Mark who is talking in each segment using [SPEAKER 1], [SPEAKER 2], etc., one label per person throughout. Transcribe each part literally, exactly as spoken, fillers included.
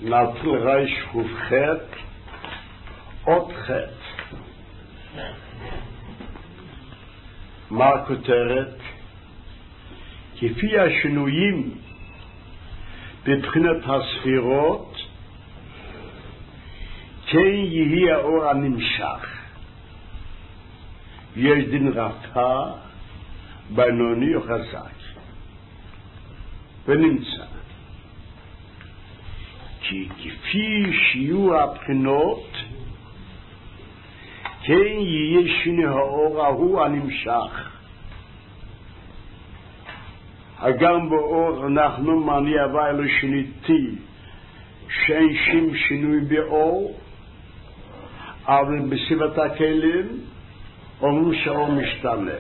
[SPEAKER 1] נתחיל רייש ח"ח עוד ח'. מה הכותרת? כפי השינויים בבחינת הספירות כן יהיה האור הנמשך. יש דין רפא, בינוני או חזק, ונמצא כי כפי שיעור הבחינות כן יהיה שינוי האור ההוא הנמשך. הגם באור אנחנו מניע ואילו שניתי שאין שום שינוי באור, אבל בסביבת הכלים אומרים שהאור משתנה.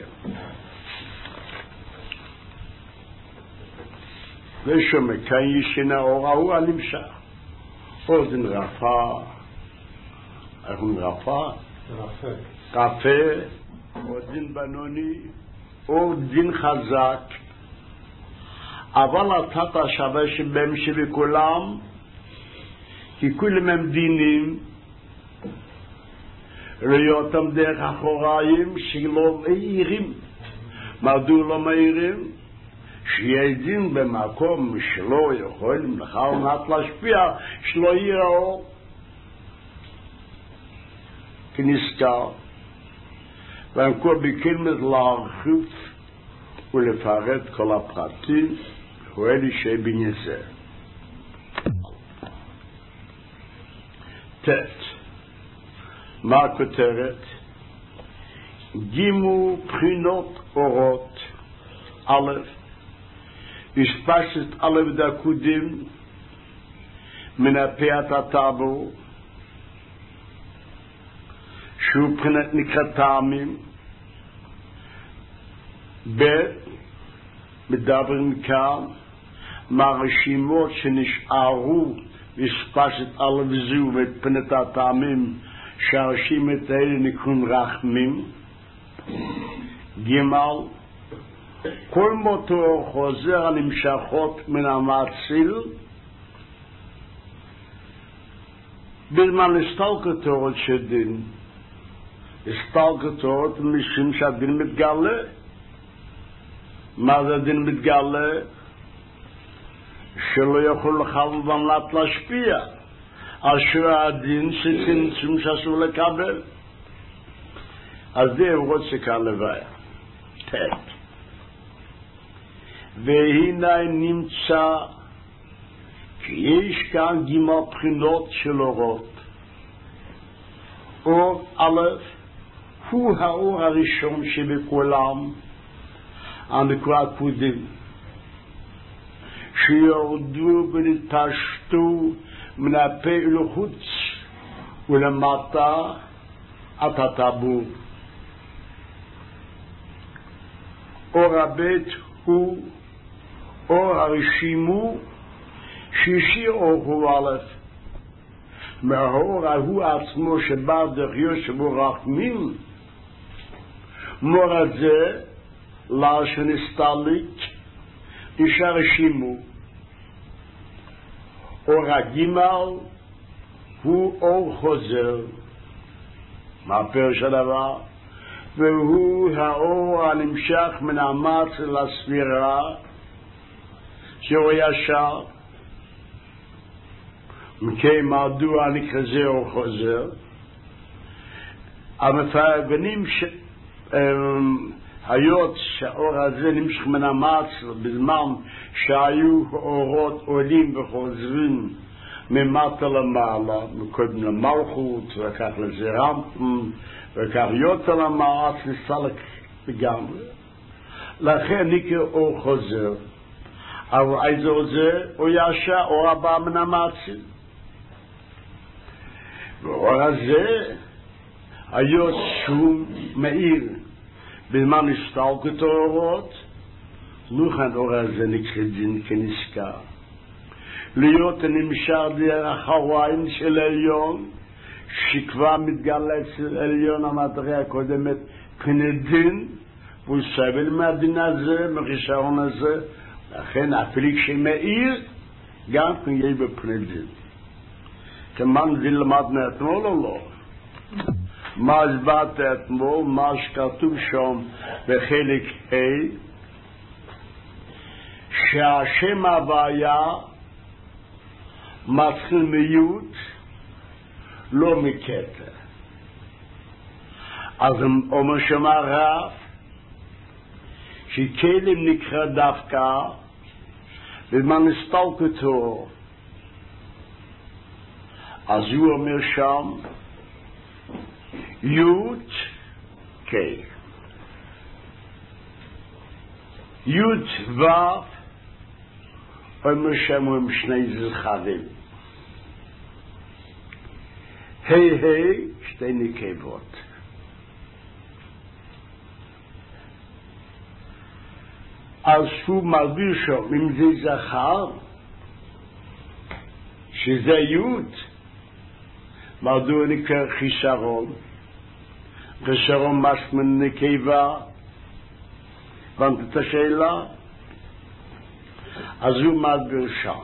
[SPEAKER 1] ושומע כאן ישנה האור ההוא הנמשך. או דין רפא, איך אומרים רפא?
[SPEAKER 2] רפא.
[SPEAKER 1] רפא, או דין בינוני, או דין חזק. אבל אתה שווה שבהם שבכולם, כי כולם הם דינים, ראיותם דרך אחוריים שלא מאירים. מדוע לא מאירים? שיהיה דין במקום שלא יכולים לך ונת להשפיע, שלא יהיה האור. כנזכר, ואנכו בקלמד להרחיב ולפרט כל הפרטים, הוא אלי שבניין זה. תת, מה הכותרת? גימו בחינות אורות, א', השפשת א' דקודים מן הפיית הטאבו, שהוא בחינת נקרא טעמים, ב', מדברים כאן מהרשימות שנשארו השפשת א' זו ובחינת הטעמים שהרשימת האלה נקראים רחמים. ג', כל מותו חוזר הנמשכות מן המציל בזמן הסתלקותו של דין. הסתלקותו משום שהדין מתגלה. מה זה דין מתגלה? שלא יכול לחלום ומלט להשפיע אשר הדין שצמצום שאסור לקבל. אז זה הוא רוצה כאן לבעיה. תת, והנה נמצא כי יש כאן גימה בחינות של אורות. אור א' הוא האור הראשון שבכולם, הנקרא קודם, שיורדו ונתפשטו מן הפה אל החוץ ולמטה עד הטבור. אור הבית הוא אור הרשימו שישי אור הוא א', מהאור ההוא עצמו שבא דרך יושב ורחמים, מור הזה לשון הסתליק איש הרשימו. אור הגימל הוא אור חוזר. מה פירוש הדבר? והוא האור הנמשך מן המצ לספירה שהוא ישר. מכי מדוע נקרא זה אור חוזר? המפרגנים ש... היות שהאור הזה נמשך מן המצ בזמן שהיו אורות עולים וחוזרים ממטה למעלה, מקודם למלכות וכך לזרם וכך יותר למעץ נסתלק לגמרי, לכן נקרא אור חוזר. אבל איזה אור זה? אור ישר, אור הבא מן המצים. ואור הזה היות שהוא מאיר בזמן הסתלקות האורות, לכן אור הזה נקרא דין כנזכר. להיות נמשך דרך החוריים של העליון, שכבר מתגלה אצל עליון המדרגה הקודמת מבחינת דין, והוא סבל מהדין הזה, מהחיסרון הזה, לכן אפילו כשמאיר גם כן יהיה מבחינת דין. כמן ולמדנו אתמול או לא? מה הסברת אתמול, מה שכתוב שם בחלק ה' שהשם הוויה מתחיל מיוד לא מכתר. אז אומר שם הרב שכלים נקרא דווקא בזמן הסתלקותו, אז הוא אומר שם יוד קי יוד וו אומר שם הם שני זכרים, היי היי שתי נקבות. אז הוא מסביר שם אם זה זכר שזה יוד, מדוע נקרא חיסרון? חיסרון משמע נקבה. הבנת את השאלה? אז הוא מסביר שם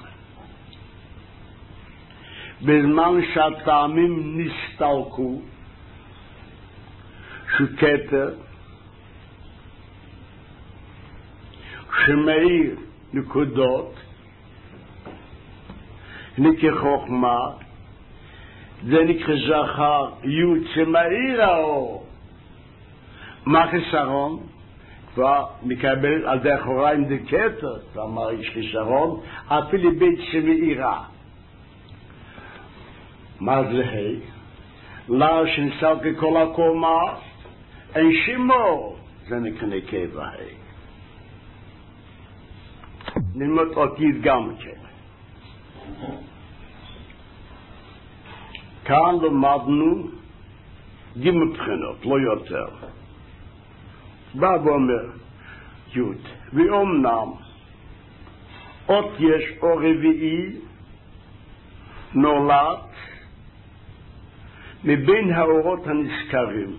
[SPEAKER 1] בזמן שהטעמים נסתלקו שכתר שמאיר נקודות נקרא חוכמה, זה נקרא זכר יוד שמאיר האור. מה חיסרון? כבר מקבל על דרך הוריים דקטר, כלומר יש חיסרון אפילו בית שמאירה. מה זה היי? לא שנסל ככל הקומה אין שימור, זה נקרא נקבה היי. נלמד אותית גם כן. כאן למדנו גימל בחינות, לא יותר. בא ואומר יוד, ואומנם עוד יש אור רביעי נולד מבין האורות הנזכרים,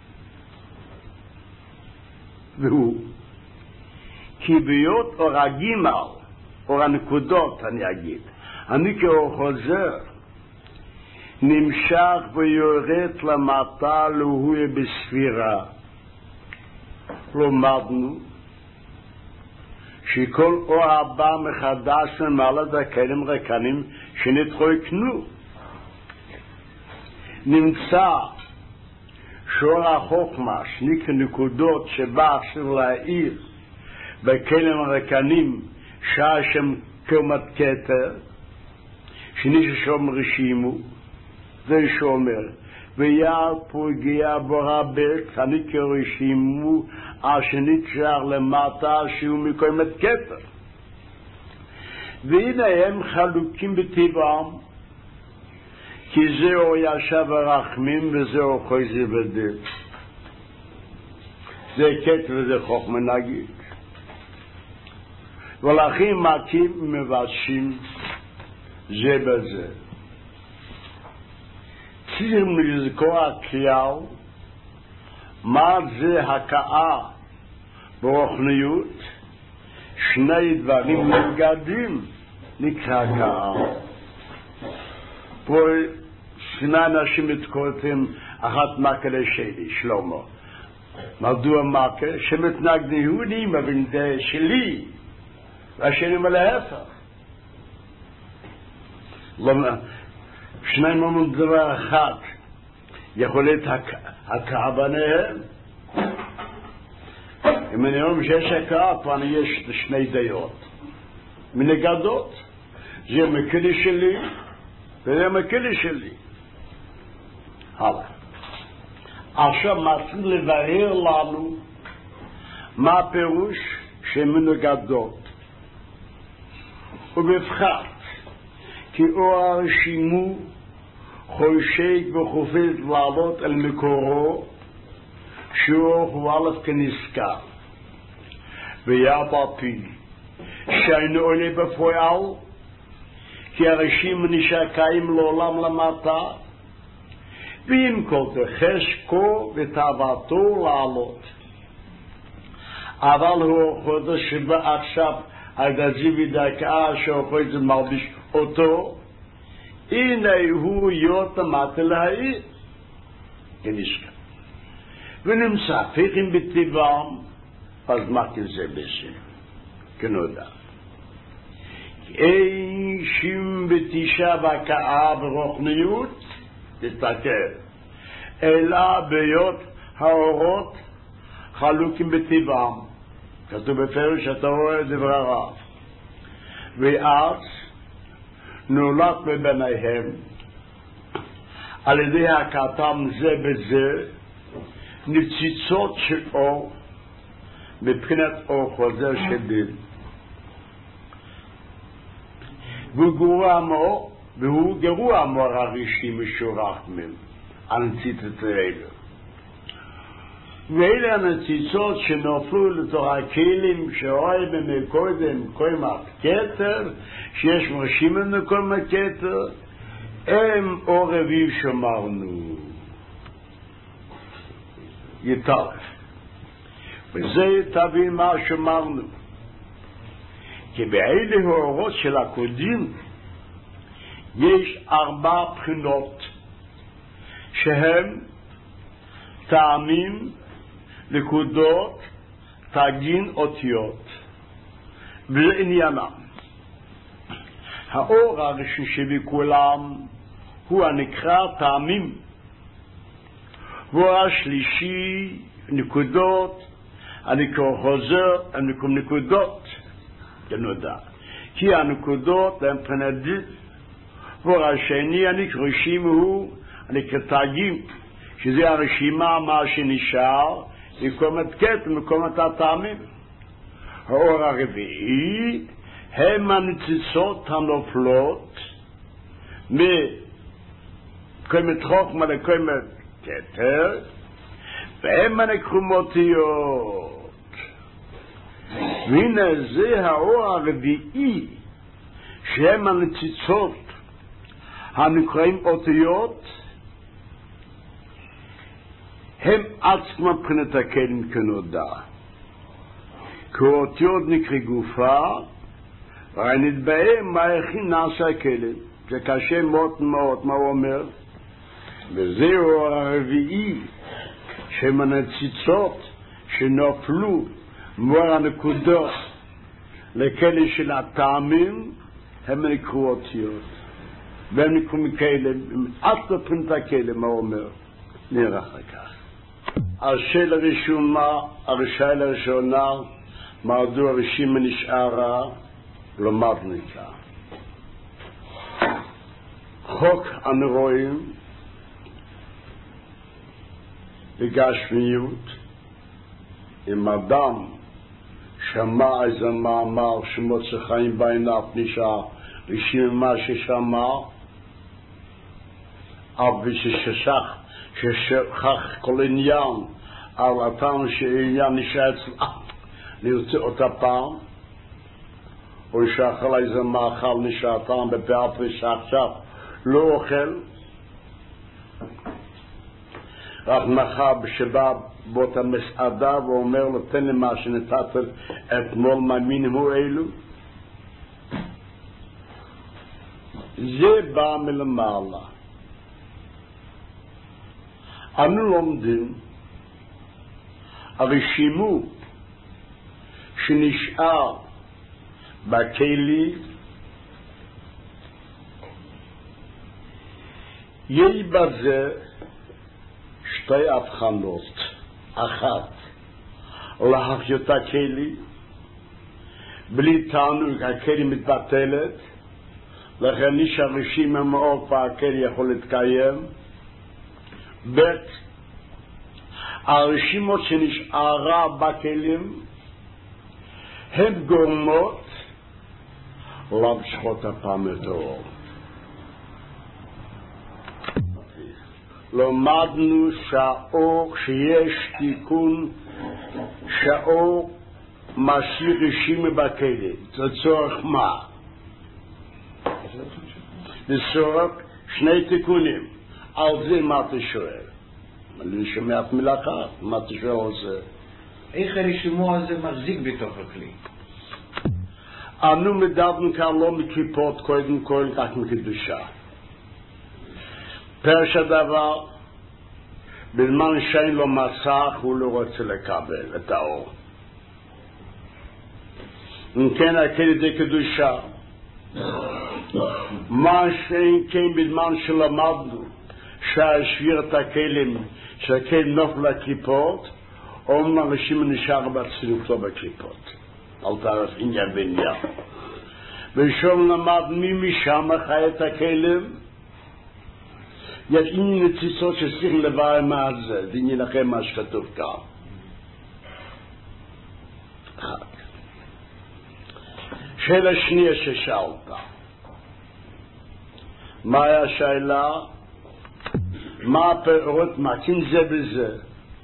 [SPEAKER 1] והוא כי ביות אור הגימל, אור הנקודות אני אגיד, אני כאור חוזר נמשך ויורד למטה להוא בספירה. למדנו שכל אור הבא מחדש למעלת הכלים רקנים שנתחלקנו. נמצא שאור החוכמה שנקרא נקודות שבא עכשיו להאיר בכלים הרקנים שהשם קומת כתר שניש שום רשימו, זה שאומר ויעל פוגיע בו רבק אני כרשימו אשר נתשאר למטה שהוא מקומת כתר, והנה הם חלוקים בטבעם כי זהו ישב הרחמים וזהו חויזי בדל. זה כתר וזה חוכמה נגיד, ולכן מקים מבשים זה בזה. צריכים לזכור הכלל מה זה הכאה ברוחניות. שני דברים מגדים נקרא הכאה. פה שני אנשים מתקוראים אחת מכה לשני, שלמה. מדוע מכה? שמתנגדים יהודים אבל זה שלי והשני מלהפך. שניים אומרים דבר אחד, יכול להיות הכאה ביניהם. אם אני אומר שיש הכאה, פה יש שני דעות מנגדות, זה מקלי שלי וזה מקלי שלי. הלאה. עכשיו מתחיל לבאר לנו מה הפירוש שמנגדות, ובפחת כי אור הרשימו חושק וחופץ לעלות אל מקורו שהוא הואלף כנזכר, ויאפי שאינו עולה בפועל כי הרשימו נשקעים לעולם למטה, ועם כל חשקו ותאוותו לעלות. אבל הוא חודש שבא עכשיו על דזי ודקה שהוא חודש מלביש אותו, הנה הוא יוטה מטה להעיר. כנשכם. ונמצא פיכים בטבעם, אז מה כזה בזה? כנודע. אין שים בתשעה והקאה ברוחניות, תסתכל. אלא ביות האורות חלוקים בטבעם. כתוב בפרש שאתה רואה דברי הרב. ואז נולד בביניהם על ידי הכאתם זה בזה נציצות של אור מבחינת אור חוזר של דין. והוא גרוע מו, והוא גרוע מו הראשי משורח מהם, הנציצות האלה. ואלה הנציצות שנופלו לתוך הכלים שאוהי במקודם קוימת כתר, שיש מרשים במקומת כתר, הם אור רביב שמרנו. יתרף. וזה תבין מה שמרנו. כי באלה האורות של הקודים יש ארבע בחינות שהם טעמים, נקודות, תגין, אותיות. וזה עניינם. האור הראשון שבכולם הוא הנקרא טעמים. והוא השלישי נקודות, הנקרא חוזר, הנקרא נקודות. כנודע. כי הנקודות הם פנדית. והוא השני הנקרא רשימה הוא הנקרא תגין. שזה הרשימה מה שנשאר מקומת קטע, מקומת הטעמים. האור הרביעי הם הנציצות הנופלות מקומת חוכמה לקומת כתר, והם הנקרומותיות. והנה זה האור הרביעי שהם הנציצות הנקראים אותיות, הם עצמם מבחינת הכלים כנודע. כי אותיות נקרא גופה, ראינית בהם מה הכין נעשה הכלים. זה קשה מאוד מאוד, מה הוא אומר? וזהו הרביעי, שהם הנציצות שנופלו מול הנקודות לכלי של הטעמים, הם נקראו אותיות. והם נקראו מכלים, הם עצמם מבחינת הכלים, מה הוא אומר? נראה אחר כך. השאלה הראשונה, השאלה הראשונה, מדוע הרשימה נשארה, למדנו איתה. חוק הנרואים בגשמיות, אם אדם שמע איזה מאמר שמוצא חיים בעיניו נשאר, רשימה מה ששמע, אבל ששכח ששכח כל עניין על הטעם שעניין נשאר אצל נרצה אותה פעם, או שאכל איזה מאכל נשאר טעם בפעם ושעכשיו לא אוכל, רק מחר שבא באותה מסעדה ואומר לו תן לי מה שנתת אתמול מאמין הוא אלו. זה בא מלמעלה. אנו לומדים הרשימו שנשאר בכלי יהיה בזה שתי הבחנות. אחת, להחיות הכלי בלי תענוג הכלי מתבטלת, לכן נשאר רשימה מאוד והכלי יכול להתקיים. ב' הרשימות שנשארה בכלים הן גורמות להמשיכות הפעם את האור. למדנו שהאור שיש תיקון שהאור משאיר רשימה בכלים. לצורך מה? לצורך שני תיקונים. על זה מה אתה שואל? אני שומע את מילה אחת, מה אתה שואל על זה?
[SPEAKER 2] איך הרשימו הזה מחזיק בתוך הכלי?
[SPEAKER 1] אנו מדברים כאן לא מקליפות קודם כל, רק מקדושה. פרש הדבר, בזמן שאין לו מסך הוא לא רוצה לקבל את האור. אם כן, הכלי די קדושה, מה שאין כן בזמן שלמדנו, שהשביר את הכלים, שהכלים נופל לקליפות, אומנם אנשים נשאר בצניעות לא בקליפות. אל תערף עניין בעניין. ושום למד מי משם חי את הכלים, יש עניין נציצות שצריך לברר מה זה, זה עניין לכם מה שכתוב כאן. אחד. שאלה שנייה ששאלת. מה היה השאלה? מה הפירות, מה כן זה בזה?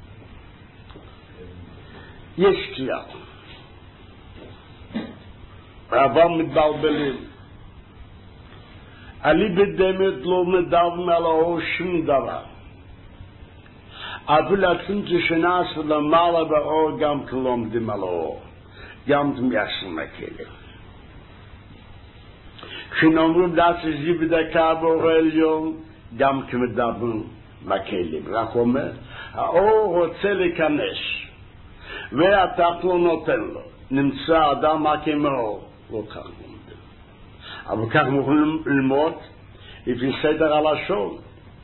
[SPEAKER 1] יש קריאה. אבל מתבלבלים. אני בדמת לא מדבר מעל האור שום דבר. אבל הצמצום שנעשה למעלה באור גם כן לא עומדים על האור. גם מיישם הכלים. כשנאמרים דעת זה בדקה באור העליון, גם כן מדברים בכלים. רק אומר, האור רוצה להיכנס, והתחת לא נותן לו. נמצא אדם מכה מאור. לא כך לומדים. אבל כך מוכנים ללמוד לפי סדר הלשון.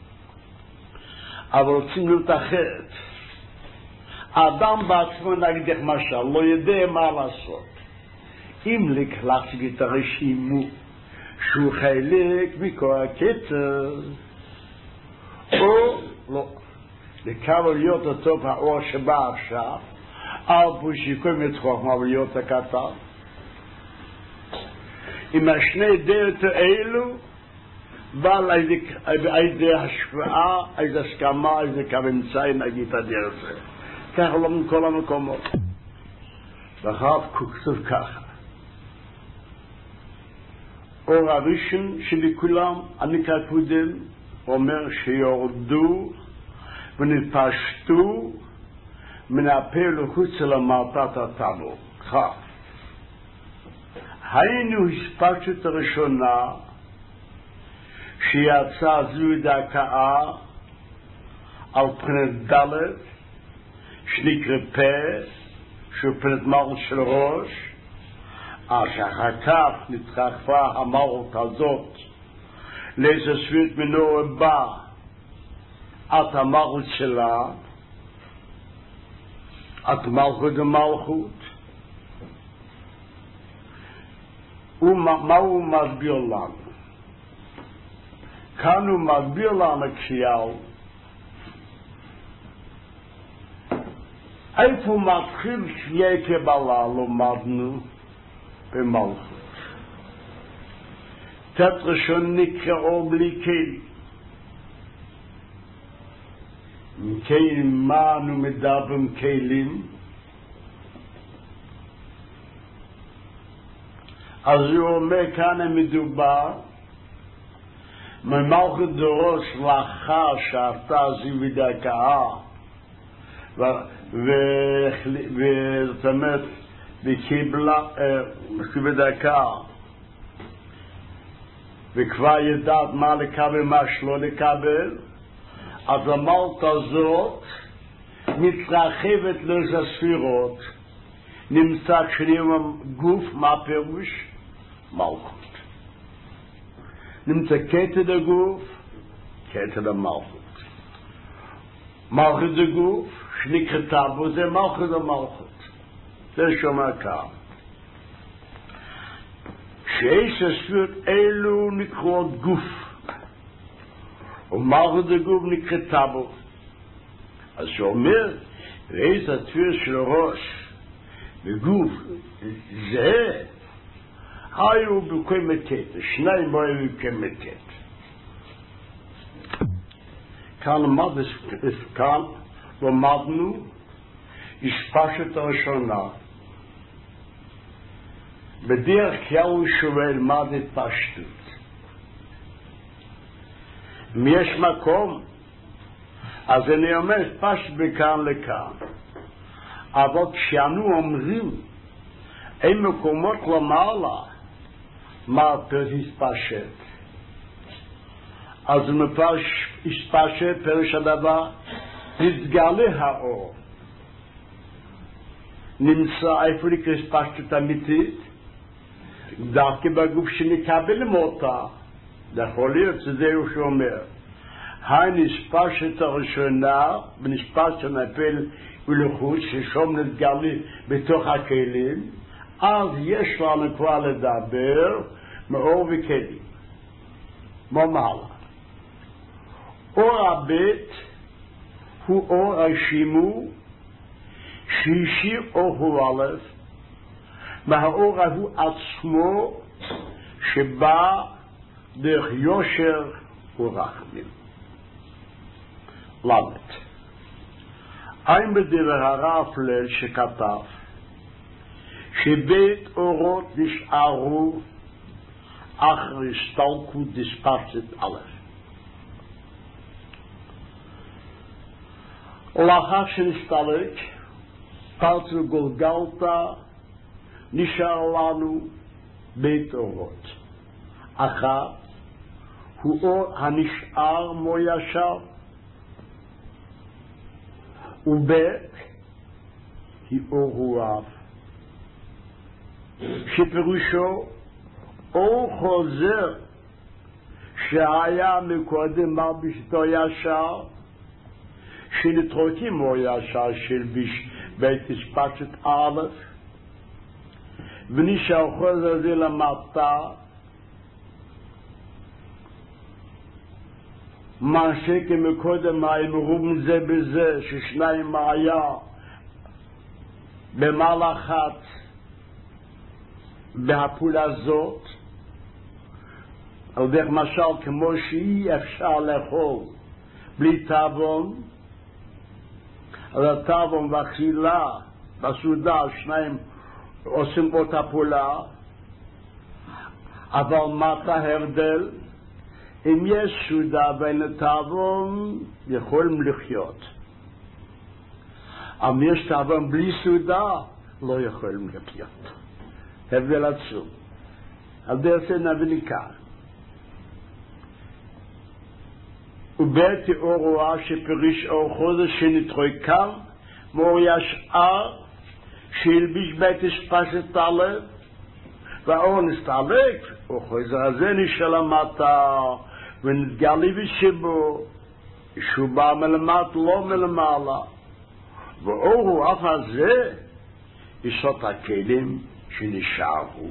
[SPEAKER 1] אבל רוצים להיות אחרת. האדם בעצמו נגדך משל, לא יודע מה לעשות. אם להציג את הרשימו שהוא חלק מכל הכתר, או לא, לקבל להיות אותו האור שבא עכשיו, על פושיקום את חוכמה ולהיות הקטן. עם השני דעות האלו, בא לידי השפעה, איזו הסכמה, איזה כמצאי נגיד את הדרך הזה. ככה לא מכל המקומות. ואחר כתוב ככה. אור הראשון שלכולם, אני כקודם, אומר שיורדו ונתפשטו מן הפה לחוץ למרפאת הטבור. כך. היינו הספקת הראשונה שיצא זו דקה על פנת דלת שנקרא פה שהוא פנת מלכות של ראש, אז אחר כך נתרחבה המלכות הזאת לאיזה סבית מנור בא את המלכות שלה, את מלכות המלכות. ומה הוא מסביר לנו? כאן הוא מסביר לנו כשיעל איפה מתחיל שיהיה קבלה לומדנו במלכות. תת ראשון נקראו בלי כלים. מכלים מה אנו מדברים כלים? אז הוא אומר כאן המדובר ממלכות דורוש לאחר שעשתה זיו דקה וזאת אומרת וקיבלה בדקה וכבר ידעת מה לקבל מה שלא לקבל, אז המלכות הזאת מתרחבת לאיזה ספירות, נמצא כשנראים גוף מה פירוש? מלכות. נמצא כתד הגוף, כתד המלכות. מלכות הגוף, שנקרתה בו, זה מלכות המלכות. זה שומע כאן. שיש הספירות אלו נקראות גוף, ומלכות הגוף נקרתה בו. אז שאומר, ואיזה התפיר של ראש, בגוף, זה, היו בכל מקט, שניים היו בכל מקט. כאן למדנו, השפשת הראשונה, בדרך כלל הוא שואל מה זה פשטות. אם יש מקום, אז אני אומר, פשט בכאן לכאן. אבל כשאנו אומרים, אין מקומות למעלה, מה פרדיס פשט. אז מפרש ישפשה פרש הדבר נתגלה האור. נמצא איפה נקרא פשטות אמיתית, דווקא בגוף שנקבל מותה. זה יכול להיות, זה הוא שאומר. הנספשת הראשונה, בנספשת הנפל ולחוץ, ששום נתגלה בתוך הכלים, אז יש לנו כבר לדבר מאור וכלים. מה מעלה? אור הבית הוא אור השימו, שישי אור הוא א', מהאור הוא עצמו שבא דרך יושר ורחמים. למד. אין בדבר הרב ליל שכתב שבית אורות נשארו אחר הסתלקות דיספרסת א'. לאחר שנסתלק פרצו גולגלתה נשאר לנו בית אורות. אחת הוא אור הנשאר מו ישר, ובית היא אור רוח שפירושו אור חוזר שהיה מקודם מרבישתו ישר, שנתרוקים מו ישר של בית הספשת א', ונשאר חוזר זה למטה, מה שכמקודם מים רובן זה בזה ששניים היה במהלכת בהפעולה הזאת, על דרך משל כמו שאי אפשר לאכול בלי תאבון, אז התאבון והאכילה בסעודה שניים עושים אותה פעולה, אבל מטה הבדל, אם יש סעודה בין התאבון יכולים לחיות, אבל יש תאבון בלי סעודה לא יכולים לחיות. הבדל עצום. על דרך זה נבין כאן. ובית אור רואה שפריש אור חודש שנתרוקם מאור ישר שהלביש בית הספשת הלב, והאור נסתלק, אור חוזר הזה נשאר למטה ונתגלה בשבו שהוא בא מלמטה לא מלמעלה, ואור רוח הזה יסוד הכלים שנשארו.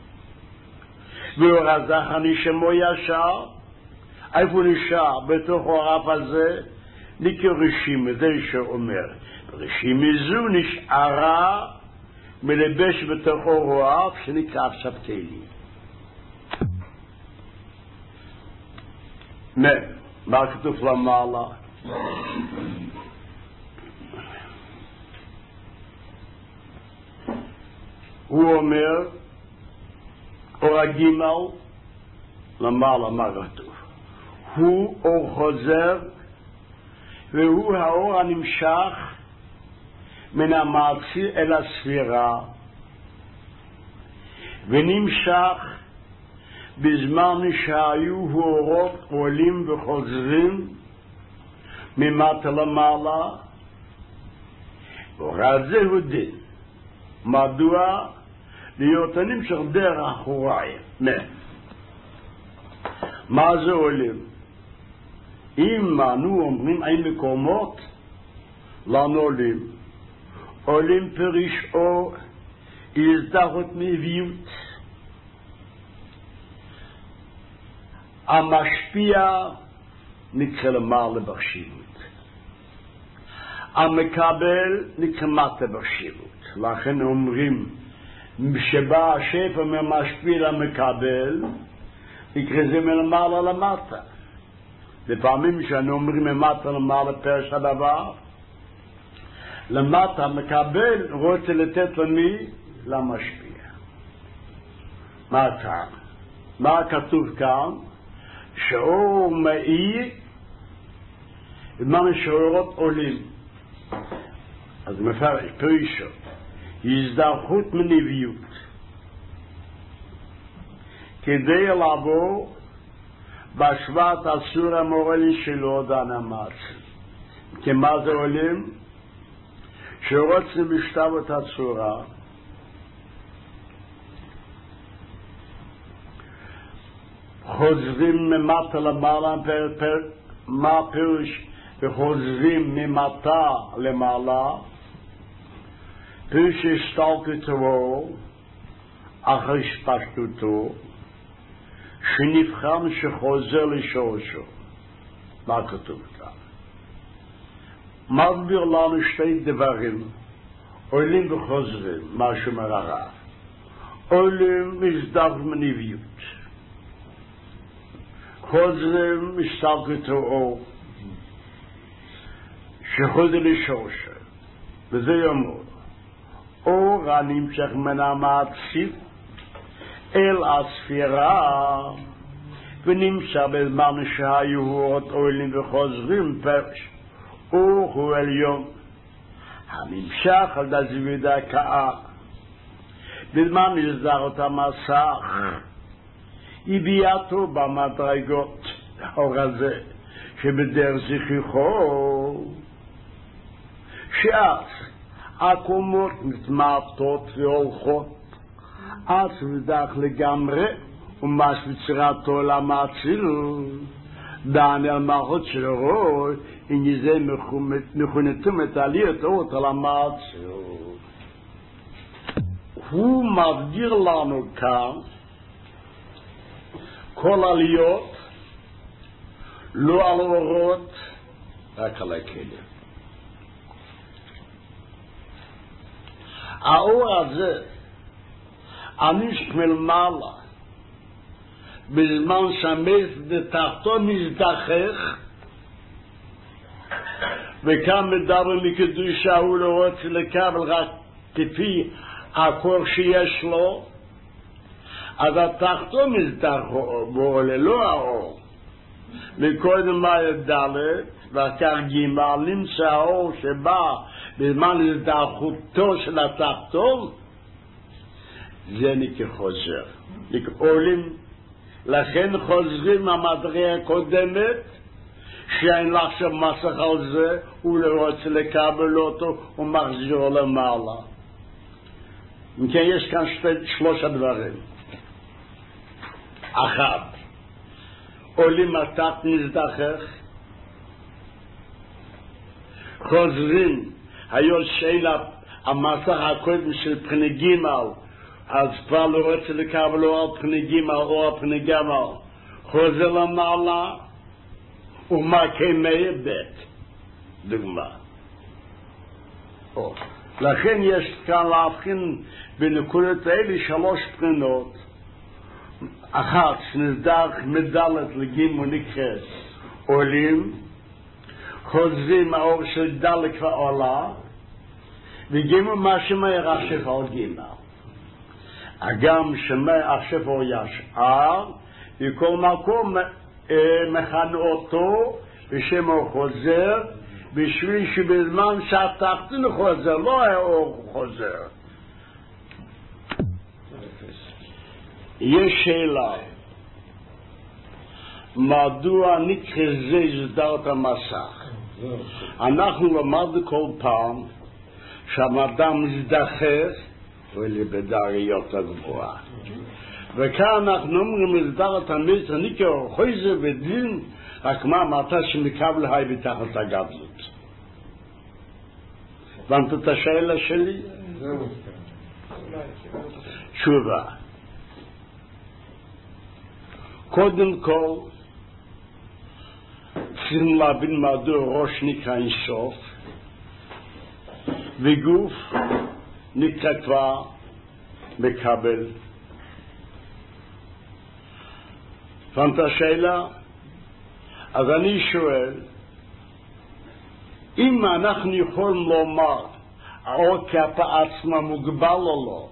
[SPEAKER 1] ואור הזכר נשמו ישר, איפה נשאר? בתוך הרף הזה נקרא רשימה, זה שאומר רשימה זו נשארה מלבש בתוך הרף שנקרא עכשיו כלים. מה כתוב למעלה? הוא אומר אור הגימל למעלה, מה כתוב? הוא אור חוזר, והוא האור הנמשך מן המעשי אל הספירה, ונמשך בזמן שהיו אורות עולים וחוזרים ממטה למעלה. אור הזה הוא דין. מדוע? להיות הנמשך דרך אחוריים. מה זה עולים? אם אנו אומרים אין מקומות לנו עולים, עולים פריש או הזדהות מאביות, המשפיע נקרא למעלה בחשיבות, המקבל נקרא מטה בחשיבות. לכן אומרים שבא השפע ממשפיע למקבל נקרא זה מלמעלה למטה. לפעמים שאנו אומרים ממטה למעלה פרש הדבר, למטה מקבל רוצה לתת למי? למשפיע. מה כאן? מה כתוב כאן? שאור מאיר בזמן שאורות עולים. אז מפרש פרישו הזדהות מנביאות כדי לעבור בשבט אסור המורה לי שלא דן המץ. כי מה זה עולים? שרוצים בשתב את הצורה, חוזרים ממטה למעלה, פר, פר, מה פירוש וחוזרים ממטה למעלה? פירוש השתלטותו אחרי שפשטותו, שנבחן שחוזר לשורשו. מה כתוב כאן? מסביר לנו שתי דברים, עולים וחוזרים, מה שאומר הרב. עולים משדף מנביאות, חוזרים משתלטותו שחוזר לשורשו, וזה יאמר אור הנמשך מן המעציב אל הספירה, ונמשך בזמן שהיו אורות עולים וחוזרים, פרש אור הוא עליון הנמשך על דזוויד הקאה בזמן נסדר את המסך, הביאתו במדרגות האור הזה שבדרך זכיחו, שאז הקומות מתמעטות והולכות עד ודח לגמרי, ומש בצרתו למציל דן אל מלכות שלו, הנה זה מכונתם את עליות אות על המציל. הוא מבדיר לנו כאן כל עליות, לא על אורות, רק על הכלים. האור הזה הנשק מלמעלה בזמן שהמס בתחתו מזדחך, וכאן מדבר מקדושה הוא לא רוצה לקבל רק כפי הקור שיש לו, אז התחתו מזדחך בו ללא האור. מקודם מה ידלת וכך גימל נמצא האור שבא בזמן הזדחותו של התחתון, זה נקרא חוזר, נקרא עולים. לכן חוזרים המדרגה הקודמת שאין לחשוב מסך על זה, הוא לא רוצה לקבל אותו, הוא מחזיר למעלה. אם כן יש כאן שתי, שלושה דברים. אחד, עולים התחת מזדחך, חוזרים היו שאלה המסך הקודם של פני גימל, אז כבר לא רוצה לקבל או על פני גימל או על פני גמל, חוזר למעלה ומכה מהיבט, דוגמה. או. לכן יש כאן להבחין בנקודות האלה שלוש בחינות. אחת שנסדח מדלת לגימל נקראת עולים, חוזרים האור של דלת כבר עולה, וגימל מה שמאיר אשף על גימל. גם שמאיר אשף על ישאר, וכל מקום מכנה אותו בשם האור חוזר, בשביל שבזמן שהתחתון חוזר, לא האור חוזר. יש שאלה, מדוע נקרא זה הסדרת המסך? אנחנו למדנו כל פעם שהאדם מזדחך ולבדריות הגבוהה, וכאן אנחנו אומרים הסדרת המסך נקרא חוזר בדין, רק מה אמרת שמקבל היי בתחת הגדלות. הבנת את השאלה שלי? תשובה, קודם כל צריכים להבין מדוע ראש נקרא אינסוף וגוף נקרא כבר מקבל. הבנת השאלה? אז אני שואל, אם אנחנו יכולים לומר האור כפה עצמה מוגבל או לא,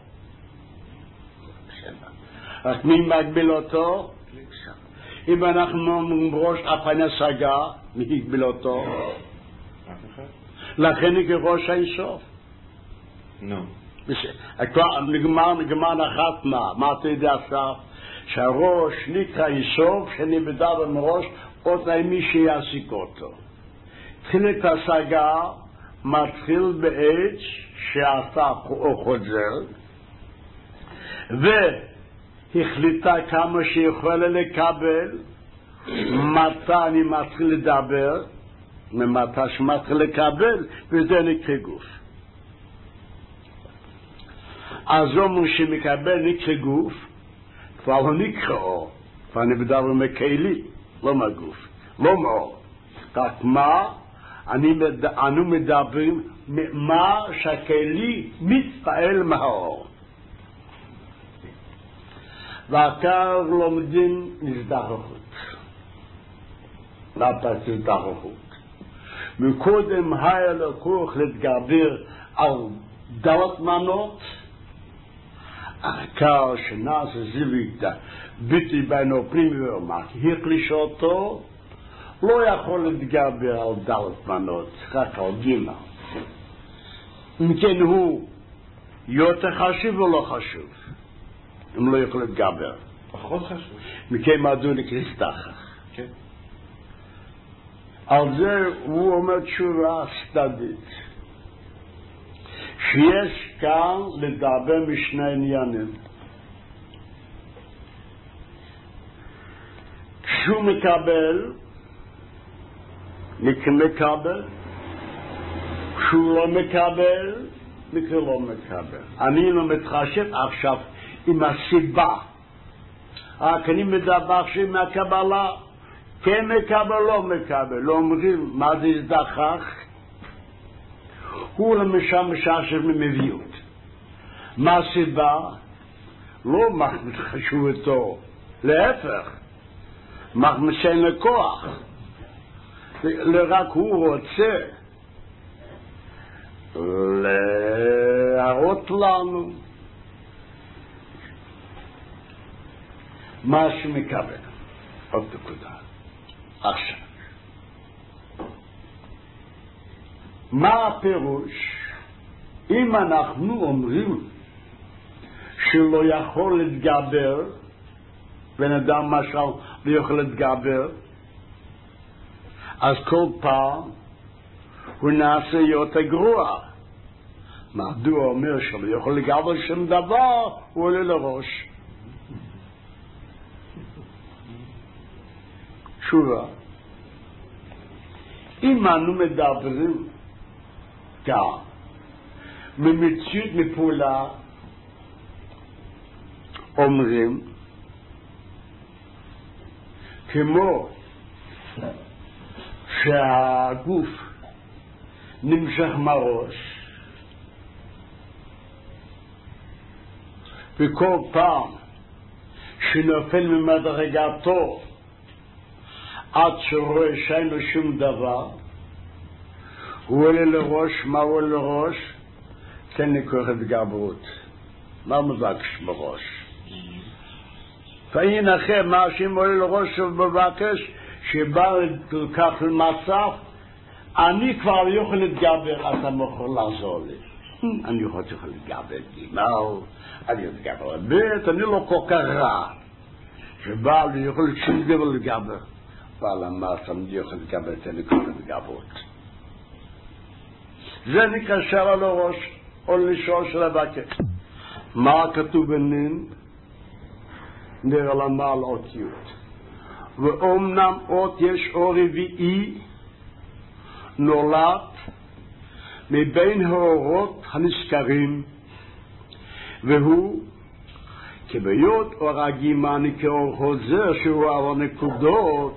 [SPEAKER 1] רק מי מגביל אותו? אם אנחנו אומרים הפן השגה, מי יגביל אותו? לכן נקרא ראש האינסוף.
[SPEAKER 2] נו.
[SPEAKER 1] נגמר, נגמר נחת מה? מה אתה יודע עכשיו? שהראש נקרא יסוף, שאני מדבר מראש, עוד אין מי שיעסיק אותו. תחילת ההשגה מתחיל בעת שאתה חוזר, והחליטה כמה שיכולה לקבל, מתי אני מתחיל לדבר, ומתי שמתחיל לקבל, וזה נקרא גוף. אז אומר שמקבל נקרא גוף, כבר לא נקרא אור, כבר אני מדבר מקהילי, לא מהגוף, לא מאור. רק מה, אני מד... אנו מדברים מה שהכלי מתפעל מהאור. ועכשיו לומדים נזדחכות. למה נזדחכות? מקודם היה לקוח להתגבר על דלת מנות, העיקר שנעשה זיווית ביטי בינו פנימי ואומר, החליש אותו, לא יכול להתגבר על דלת מנות, רק על גימה. אם כן הוא יותר חשוב או לא חשוב? אם לא יכול להתגבר.
[SPEAKER 2] פחות חשוב.
[SPEAKER 1] מכן מדוע נקרא סתחך.
[SPEAKER 2] כן.
[SPEAKER 1] על זה הוא אומר תשובה צדדית. שיש כאן לדבר משני עניינים. כשהוא מקבל, נקרא מקבל, כשהוא לא מקבל, נקרא לא מקבל. אני לא מתחשב עכשיו עם הסיבה. רק אני מדבר עכשיו מהקבלה, כן מקבל, לא מקבל. לא אומרים מה זה הזדחך, הוא למשל משעשב ממביאות. מה הסיבה? לא מחמד חשובתו, להפך, מחמד שאין לכוח. רק הוא רוצה להראות לנו מה שמקבל. עוד נקודה. עכשיו. מה הפירוש? אם אנחנו אומרים שלא יכול להתגבר, בן אדם משל לא יכול להתגבר, אז כל פעם הוא נעשה יותר גרוע. מדוע אומר שלא יכול להתגבר שום דבר, הוא עולה לראש. תשובה. אם אנו מדברים כאן, ממציאות מפעולה, אומרים, כמו שהגוף נמשך מהראש, וכל פעם שנופל ממדרגתו, עד שרואה שאין לו שום דבר, הוא עולה לראש, מה הוא עולה לראש? כן לקוח התגברות. מה מבקש בראש? והנה אחרי מה שאם עולה לראש ומבקש, שבא לכך למצב, אני כבר לא יכול להתגבר, אתה יכול לעזור לי. אני יכול להתגבר גימל, אני יכול להתגבר בית, אני לא כל כך רע. שבא לי יכול שום דבר להתגבר. אבל אמרת, אני יכול להתגבר, תן לי כל התגברות. זה נקרא שער על הראש, או לשאול של הבקש. מה כתוב בנין? נראה למה על אותיות. ואומנם אות יש אור רביעי, נולד מבין האורות הנזכרים, והוא כביות אור הגימני כאור חוזר, שהוא אור הנקודות,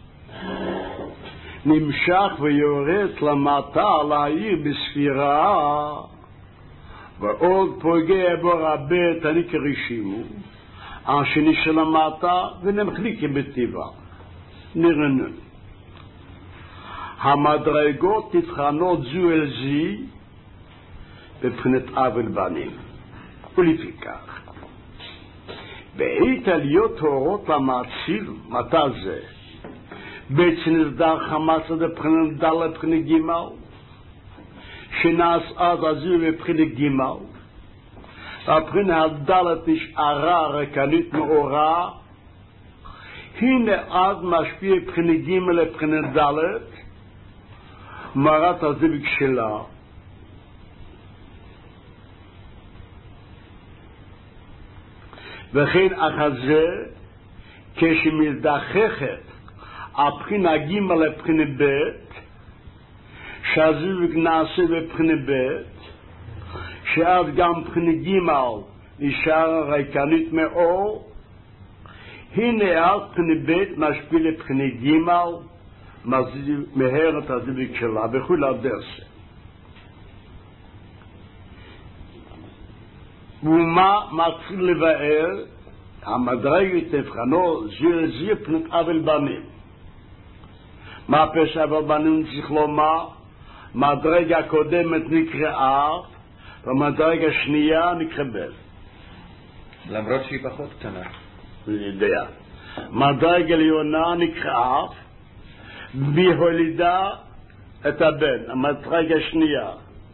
[SPEAKER 1] נמשך ויורד למטה להעיר בספירה, ועוד פוגע בו רבה תניק רשימו, השני של המטה ונמחליק בטבע. נרנן. המדרגות נבחנות זו אל זי בבחינת אבל בנים. ולפיכך, בעת עליות האורות למעציל, מתי זה? בית שנסדר חמאס עד הבחינת דל לבחינת גימל, שנעש עד הזו לבחינת גימל, הבחינת הדלת נשארה רקנית מאורה, הנה עד משפיע בחינה ג' לבחינה ד' מרת הזיווג שלה. וכן אחזה כשמזדחכת הבחינה ג' לבחינה ב' שהזיווג נעשה בבחינה ב' שאז גם בחינה ג' נשאר ריקנית מאור. הנה אז בחינה ב' משפיע לבחינה ג' מהר את הזיווג שלה וכו' הדרסה. ומה מתחיל לבאר? המדרגת נבחנו זיר זיר פנות אבל בנים. מה פשע אבל בנים צריך לומר? מדרגה קודמת נקראה והמדרגה שנייה נקבל.
[SPEAKER 2] למרות שהיא פחות קטנה.
[SPEAKER 1] אני יודע. מדרגה ליונה נקראה בהולידה את הבן, המדרגה שנייה.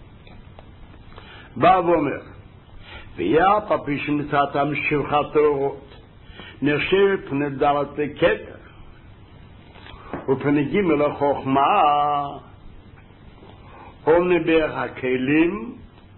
[SPEAKER 1] בא ואומר ויה פפי שמצאתם שבחת אורות נחשבת פני דלת לכתר ופני ג' לחוכמה אומנה בערך הכלים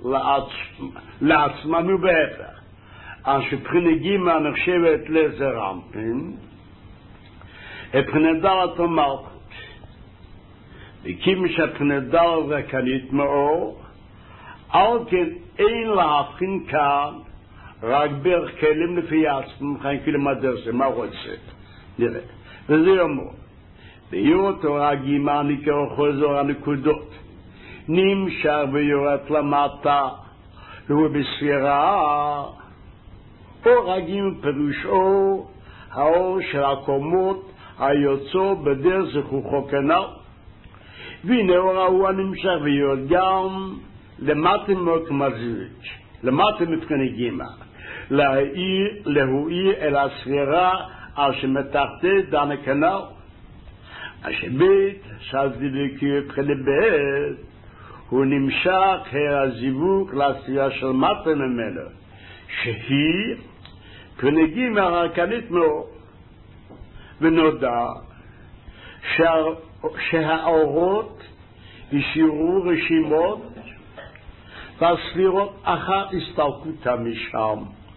[SPEAKER 1] לעצמם ובהפך אשר פני ג' נחשבת לזרמפין את פני דלת המלכות וכיוון שפני דלת רקנית מאור על כן אין להבחין כאן רק בערך כלים לפי עצמם חיים כאילו זה מה רוצה נראה וזה אומר ביורת תורה גימה נקרא חוזר הנקודות נמשך ויורת למטה והוא בספירה אור הגימה פירושו האור של הקומות היוצא בדרך זכוכו כנ"ל והנה אור ההוא הנמשך ויורת גם למטה מוק מזיוויץ' למטה מבחינה גימה להואי אל הספירה אשר מתחתית דן הכנ"ל אשר בית שהזיווג מבחינה ב' הוא נמשך הזיווג לספירה של מטה ממנו שהיא מבחינה גימה רקנית מאוד ונודע שהאורות השאירו רשימות והספירות אחת הסתלקותה משם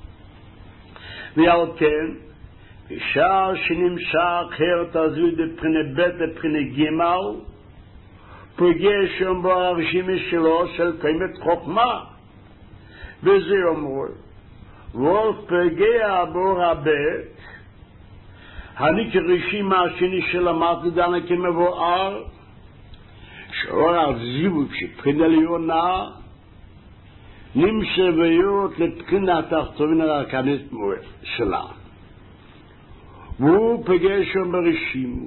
[SPEAKER 1] ועל כן בשעה שנמשך הרת הזיווג לבחינה ב' לבחינה ג' פוגע שם בו הרשימה שלו של קיימת חוכמה וזה אומר וולף פוגע בו הב' אני כרשימה השני שלמדתי דנה כמבואר שאור הזיווג שבחינה ליונה נמשביות לבחינה התחתונים הרקנית שלה והוא פגש שם ברשימו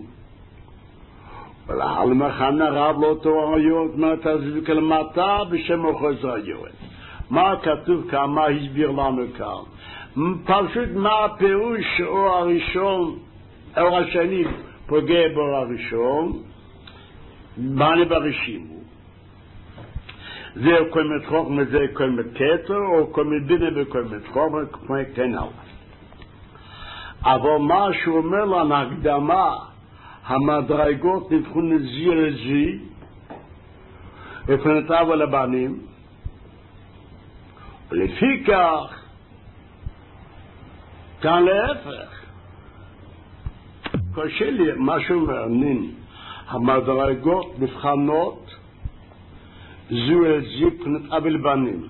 [SPEAKER 1] ולהל מחנה רב לא תוריות מהתזיווג למטה בשם החוזר היורד. מה כתוב כאן? מה הסביר לנו כאן? פשוט מה הפירוש שאור הראשון אור השני פוגע באור הראשון בנה ברשימו זה קוימת חוכמה, זה קוימת כתר, או קוימת בינה וקוימת חוכמה, כמו כן הלאה. אבל מה שהוא אומר לנו, הקדמה, המדרגות נבחו נזיר לזי, לפנתיו על הבנים, ולפי כך, כאן להפך. קשה לי, מה שהוא אומר, נין, המדרגות נבחנות, זו אל זי פנת אבל בנים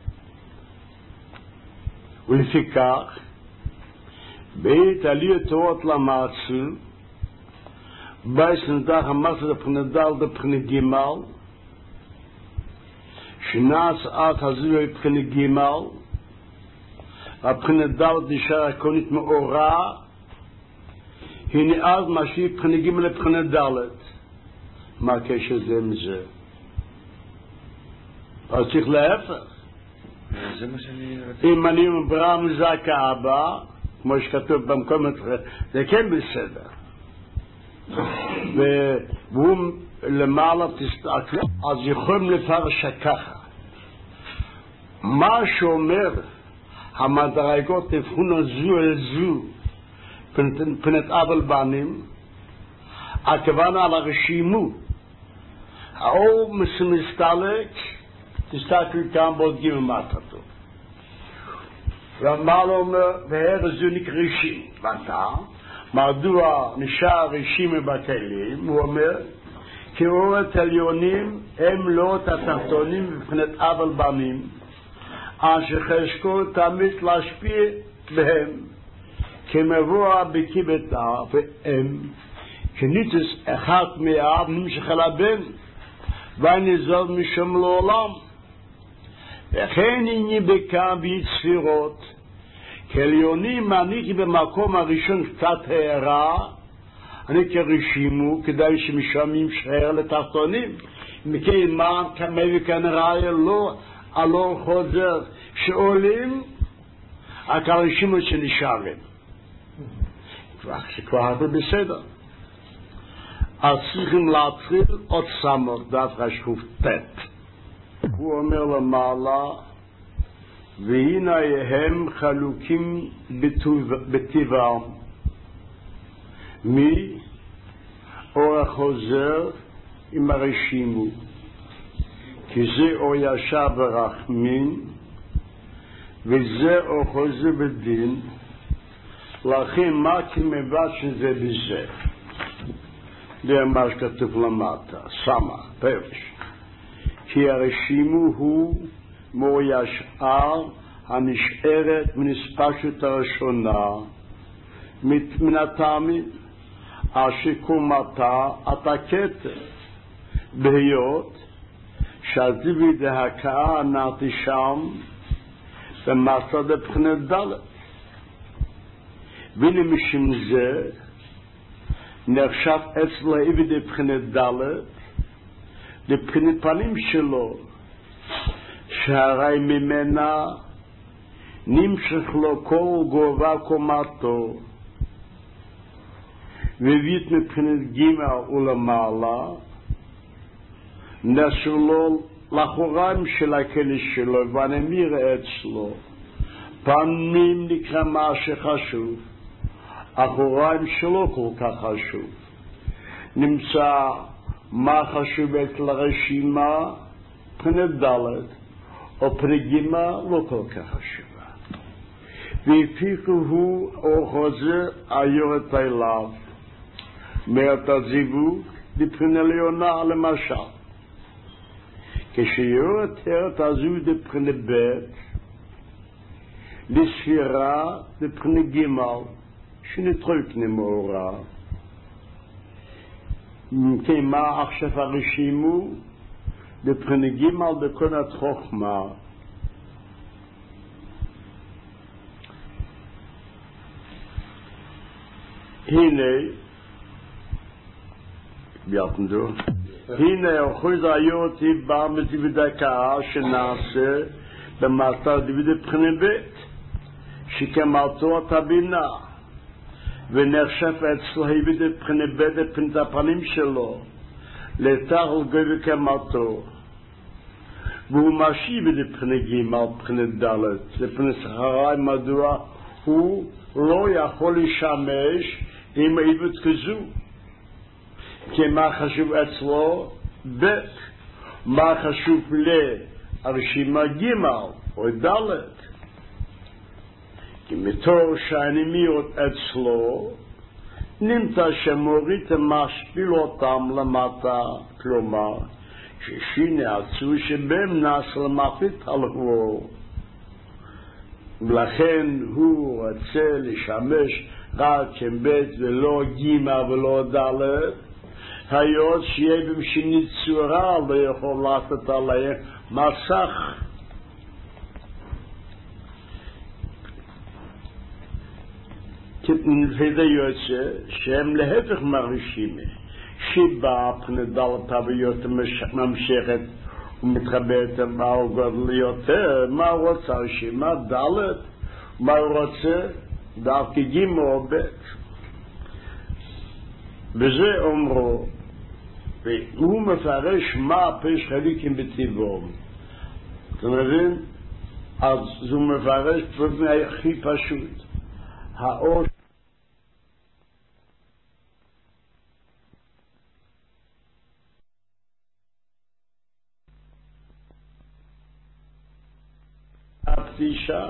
[SPEAKER 1] ולפיכך בית עליות תורות למעצו בייס נדח המסר לפנת דל בפנת גימל שנעש עד הזו בפנת גימל הפנת דל נשאר הקונית מאורה הנה אז משאיר פנת גימל לפנת דלת מה הקשר זה מזה? אז צריך להפך.
[SPEAKER 2] זה מה שאני רוצה.
[SPEAKER 1] אם אני מברה מזק האבא, כמו שכתוב במקום אחר, זה כן בסדר. והוא למעלה תסתכלו, אז יכולים לפרש ככה. מה שאומר המדרגות נבחונו זו אל זו, פנת אבל בנים, הכוונה על הרשימו. האור מסתלק, תסתכלו כאן בעוד גימל מטרתו. רמב"ל אומר, והר זו נקרא רישים. ואתה, מדוע נשאר רישים בכלים? הוא אומר, כי אורת עליונים הם לא התחתונים מבחינת אבל בנים, אשר חשקו תמיד להשפיע בהם, כמבוא בקיבתה, והם, כניתוס אחד מהאב נמשך אל הבן, ונזל משם לעולם. וכן איני בכאן ביצפירות, כעליונים מעניק במקום הראשון קצת הערה, אני כרשימו, כדאי שמשם ימשך לתחתונים. מכן מה כמה וכנראה לא, הלא חוזר, שעולים, רק הרשימו שנשארים. כבר הרבה בסדר. אז צריכים להתחיל עוד סמוך, דווקא שחוף פט. הוא אומר למעלה, והנה הם חלוקים בטבעם, מי אור החוזר עם הרשימו, כי זה אור ישר ורחמין, וזה אור חוזר בדין, לכן מה כמבט שזה בזה? זה מה שכתוב למטה, שמה, פרש. כי הרשימו הוא מאור ישר הנשארת מנספשות הראשונה, מן הטעמים, אשר קומתה אתה כתר, בהיות שהזיוי דהקאה נעתי שם במסע דבחינת דלת. והנה משם זה נחשב אצל האיבי דבחינת דלת לבחינת פנים שלו, שהרי ממנה נמשך לו כל גובה קומתו, והביא מבחינת גימל ולמעלה, נשאר לו לחוריים של הכלי שלו, ונמיר אצלו. פנים נקרא מה שחשוב, אחוריים שלו כל כך חשוב. נמצא מה חשוב אצל הרשימה, פנת דלת, או פנת גימל לא כל כך חשובה. והפיקו הוא אור חוזר היורת אליו, מאת הזיווג דבחינה עליונה למשל. כשיורת הרת הזו דבחינה ב' לספירה דבחינה ג' שנתרוקנה מאורה. כן, מה עכשיו הרשימו? דבחינה ג' בקונת חוכמה. הנה ביאטנדו הנה אחוז היותי בא מזיבדקה שנעשה במעשה דוד בחינה בית שכמלתו התבינה ונחשב אצלו היבד בחינה בית בפנת הפנים שלו לתחל גבי כמלתו והוא משיב בבחינה ג' בחינה ד' לפני שכרי מדוע הוא לא יכול לשמש עם היבד כזו כי מה חשוב אצלו? ב' מה חשוב לרשימה ג' או ד' כי מתור שהנימיות אצלו נמצא שמורית משפיל אותם למטה, כלומר ששינה עצו שבהם נעשה למחית הלכו ולכן הוא רוצה לשמש רק כבית ולא ג' ולא ד' היות שיהיה במשנית צורה לא יכול לעשות עליהם מסך כתנפדה יוצא שהם להפך מרשימה שבא פני דלת הביות ממשכת ומתחבאת מה הוא גודל יותר מה הוא רוצה רשימה דלת מה הוא רוצה דווקא ג' או ב' בזה אומרו והוא מפרש מה הפש חליקים בטבעום אתה מבין? אז הוא מפרש פרטני הכי פשוט האור אישה.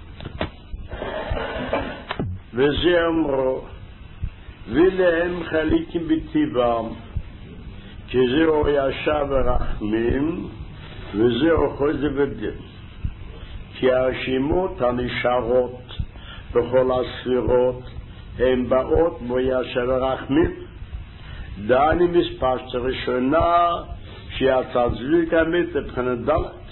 [SPEAKER 1] וזה אמרו, ולהם חליקים בטבעם, כי זהו ישר ורחמים, וזהו חוזר ודין. כי הרשימות הנשארות בכל הספירות, הן באות בו ישר ורחמים. דני מספר ראשונה, שיצא זביק המת לבחינת דלת,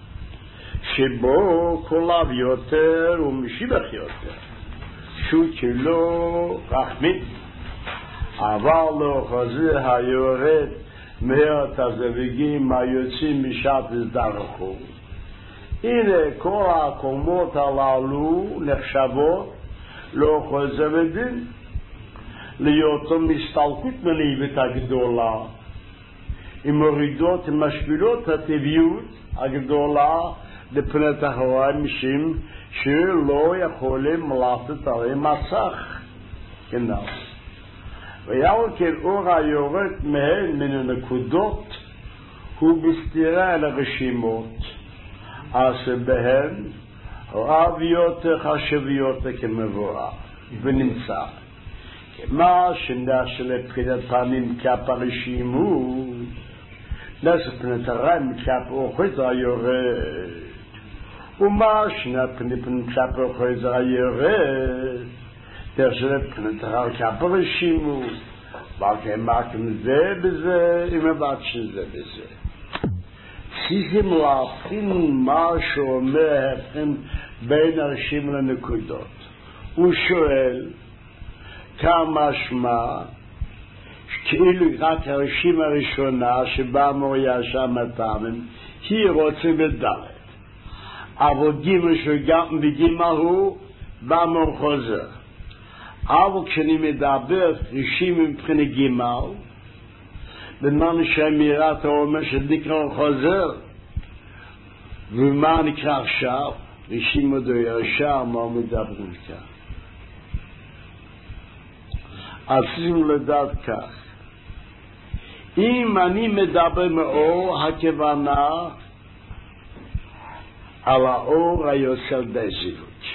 [SPEAKER 1] שבו קולב יותר ומשיבח יותר, שהוא כאילו רחמים, אבל לא חוזר היורד מהרת הזוויגים היוצאים משעת הזדרכו. הנה כל הקומות הללו נחשבות לא חוזר ודין, ליותו מסתלקות מליבת הגדולה, עם מורידות ומשפילות הטבעיות הגדולה לפנת החורשים שלא יכולים לעשות עליהם מסך. כנ"ל. ויעל כן אור היורד מהן מן הנקודות הוא בסתירה אל הרשימות, אז בהן רביות חשביות כמבורר ונמצא. מה שנעש לבחינת פעמים כף הרשימות, נעש פנת הרם כף אוחז היורד, ומה שנפנת כף אוחז היורד, נעש לבחינת הרם כף הרשימות, ולכן מרקים זה בזה, ומבט שזה בזה. צריכים להבחין מה שאומר הבחין בין הרשימות לנקודות. הוא שואל, כמה שמה, כאילו רק הרשימה הראשונה שבה מוריה שם הטעמים, היא רוצה בדלת. אבל גימל שגם בגימל הוא, בא מור חוזר. אבל כשאני מדבר רשימה מבחינת גימל, במה שהאמירת האומר שנקרא חוזר, ומה נקרא עכשיו, רשימה דו ישר, מה מדברים כאן. עשינו לדעת כך, אם אני מדבר מאור, הכוונה על האור היוצר דזילות.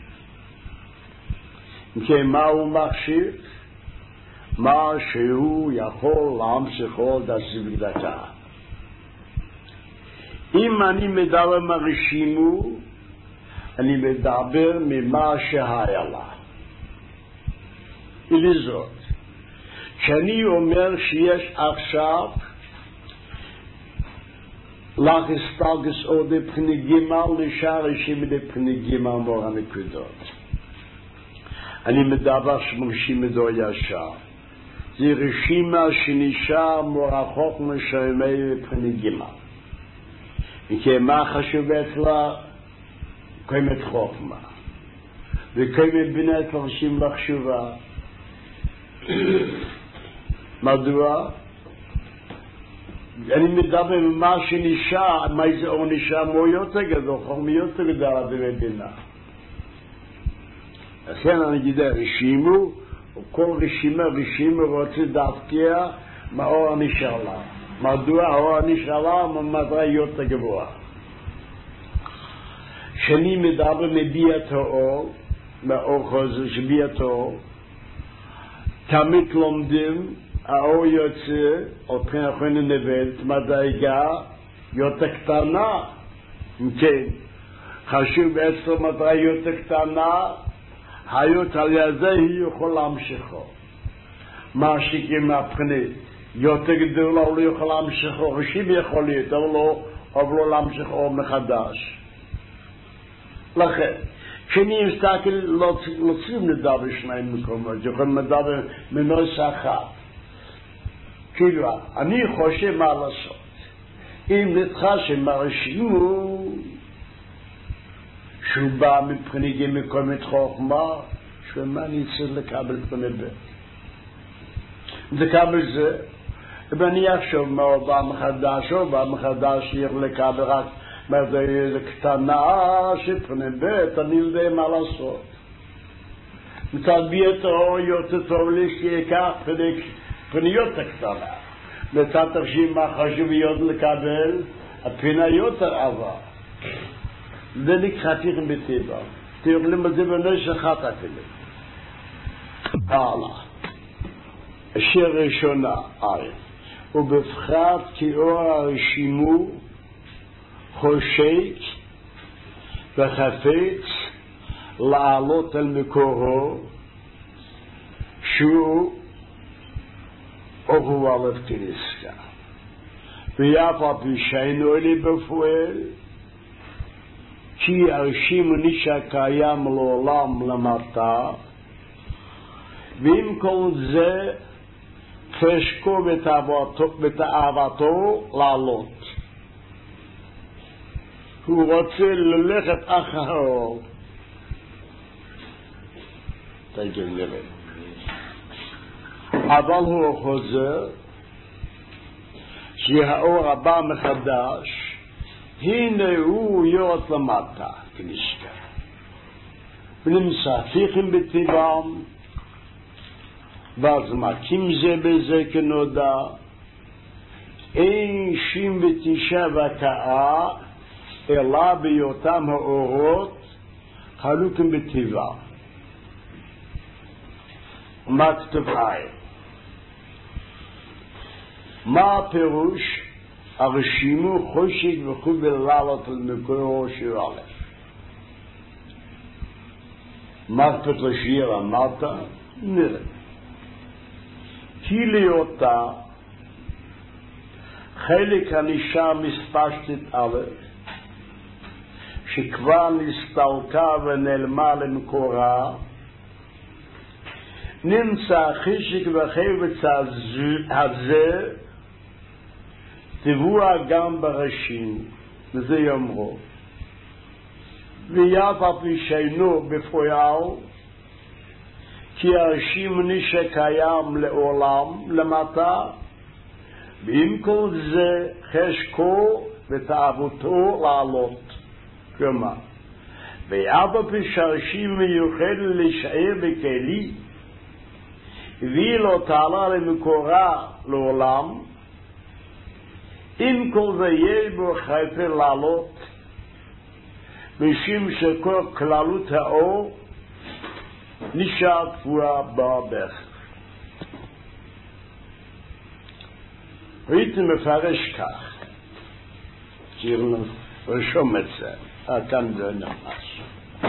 [SPEAKER 1] כי מה הוא מחשיב? מה שהוא יכול להמשיך עוד דזילות דקה. אם אני מדבר מרשימו, אני מדבר ממה שהיה לה. ולזאת, כשאני אומר שיש עכשיו לך הסתלגס עוד לפני גימל לשאר רשימה לפני גימל מור הנקודות. אני מדבר שמרשימה דו ישר. זה רשימה שנשאר מור החוכמה שמי לפני גימל. וכי מה חשוב אצלה? קיימת חוכמה. וקיימת בינת לרשימה לחשובה. מדוע? אני מדבר מה שנשאר, מה זה אור נשאר מו יותר גדול, חוכמה יותר גדולה במדינה. לכן אני אגיד, רשימו, כל רשימה רשימה רוצה דווקא מהאור הנשאר לה. מדוע האור הנשאר לה ממדרה יותר גבוה. כשאני מדבר מביע את האור, מהאור חוזר שביע את האור, תמיד לומדים, האור יוצא, על פני אחרון הנבלת, מדרגה יותר קטנה. כן, חשוב אצלו מדרגה יותר קטנה, היות על יזה היא יכול להמשיכו. מה שכם מהפני, יותר גדולה הוא לא יכול להמשיכו, רשיב יכול להיות, אבל לא, אבל לא להמשיכו מחדש. לכן, כשאני מסתכל, לא צריכים לדבר שניים מקומות, יכולים לדבר מנוס אחת. כאילו, אני חושב מה לעשות. אם נתחשב מהרשימו, שהוא בא מבחינת מקומת חוכמה, שמה אני צריך לקבל פני בית. לקבל זה, ואני אחשוב מה הוא בא מחדש, הוא בא מחדש, יכול לקבל רק מדרגה קטנה שפני בית, אני יודע מה לעשות. מתלביע את האור יותר טוב לי שיקח פניות הקטנה. לצד תרשים מה חשוב להיות לקבל, הפנה יותר עבר. זה נקרא פיכם בטבע. תאוכלים את זה בנש אחת אפילו. הלאה. השיר ראשונה, א', ובפחת כאור הרשימו חושק וחפץ לעלות על מקורו שהוא אוכו עליו כניסקה. ויאף על פי שאינו אלי בפועל כי הרשימו נשא קיים לעולם למטה, ועם כל זה חשקו בתאוותו לעלות. הוא רוצה ללכת אחריו. תגיד נראה. אבל הוא חוזר שהאור הבא מחדש, הנה הוא יורד למטה כנשקה. ונמצא פיכם בטבעם, ואז מקים זה בזה כנודע, אין שים ותשע וקעה, אלא בהיותם האורות חלוקים בטבע. מה כתוב עין? מה הפירוש? הרשימו חושק וחובל לעלות על מקורו של א'. מה כתוב לשיר אמרת? נראה. כי לאותה חלק הנשאר מספשתית א', שכבר נסתלקה ונעלמה למקורה, נמצא חישק וחפץ הזה טבוע גם בראשים, וזה יאמרו. ויאף על פי שאינו בפועל, כי הראשים נשא קיים לעולם למטה, ועם כל זה חשקו ותאוותו לעלות. כלומר, ויאף על פי שהראשים מיוחד להישאר בכלי, והיא לא תעלה למקורה לעולם, עם כל זה יש בו חייפה לעלות, משום שכל כללות האור נשאר תפועה בבכר. הייתי מפרש כך, שירנו רשום את זה, כאן זה נמש.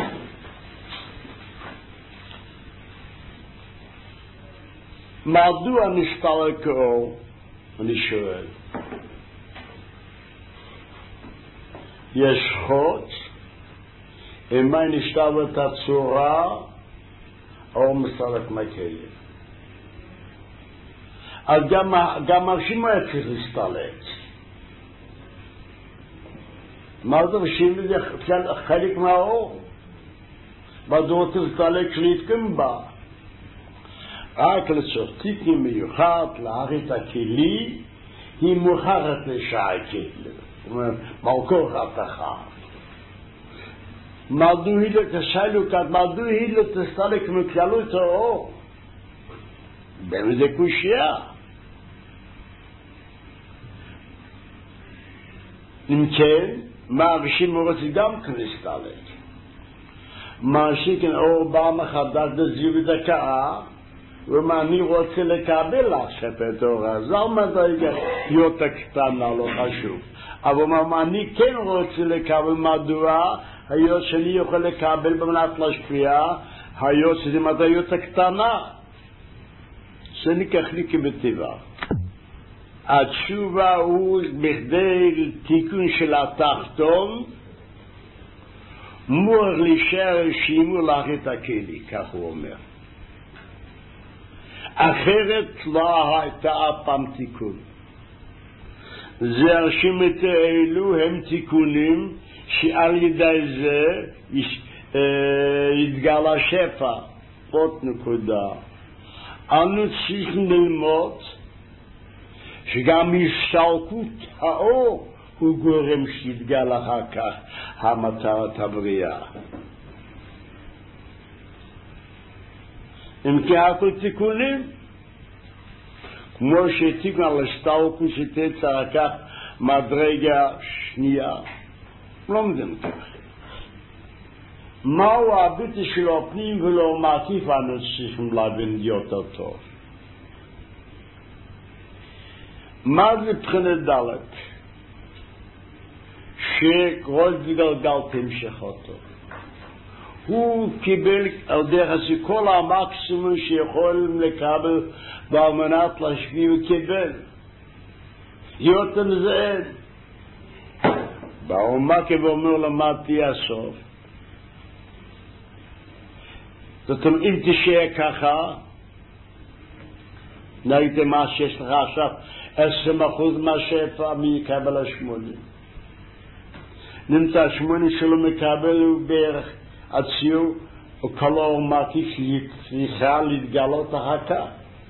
[SPEAKER 1] מדוע נסתלק האור? אני שואל. יש חוץ, אם מה נסתלק את הצורה, האור מסתלק מהכלים. אז גם, גם הרשים היה צריך להסתלק. מה זה רשים? זה חלק מהאור. מדוע תסתלק להתקם בה? רק לצורך תיקון מיוחד, להארית הכלי, היא מוכרת לשעה כלי. זאת אומרת, מלכו חתכה. מדוע היא לתשאלו כאן, מדוע היא לתסתלק מכללות האור? באמת זה קושייה. אם כן, מה הרשים רוצים גם כנסתלק? מה שכן אור בא מחדש דזיו ודקאה, ומה אני רוצה לקבל עכשיו את האור הזה, למה זה יותר קטנה, לא חשוב. אבל מה אני כן רוצה לקבל, מדוע, היות שאני יכול לקבל במנת להשפיע, היות שזה מדע יותר קטנה. זה ניקח לי כבטבע. התשובה הוא בכדי תיקון של התחתון, מור להישאר שימו לאחת הכלי, כך הוא אומר. אחרת לא הייתה פעם תיקון. זה הרשים את האלו הם תיקונים שעל ידי זה יתגלה שפע. עוד נקודה. אנו צריכים ללמוד שגם השתלקות האור הוא גורם שיתגלה אחר כך המטרת הבריאה. אם כי הכל תיקונים, כמו שתיקון על השתלקות שתצא כך מדרגה שנייה, לא מדם כך. מהו הביטי שלו פנים ולא מעקיף אנו צריכים להבין יותר טוב. מה זה בחינת ד' שכל גלגל תמשך אותו? הוא קיבל על דרך כל המקסימום שיכולים לקבל ועל מנת להשפיע וקיבל. יותר מזה אין. באומה כבאומר למדתי הסוף. זאת אומרת, אם תשאר ככה, נגיד מה שיש לך עכשיו, עשרים אחוז מהשפע מי יקבל השמונים. נמצא השמונים שלו מקבל הוא בערך הציור, הוא כלור מקיף צריכה להתגלות אחר כך.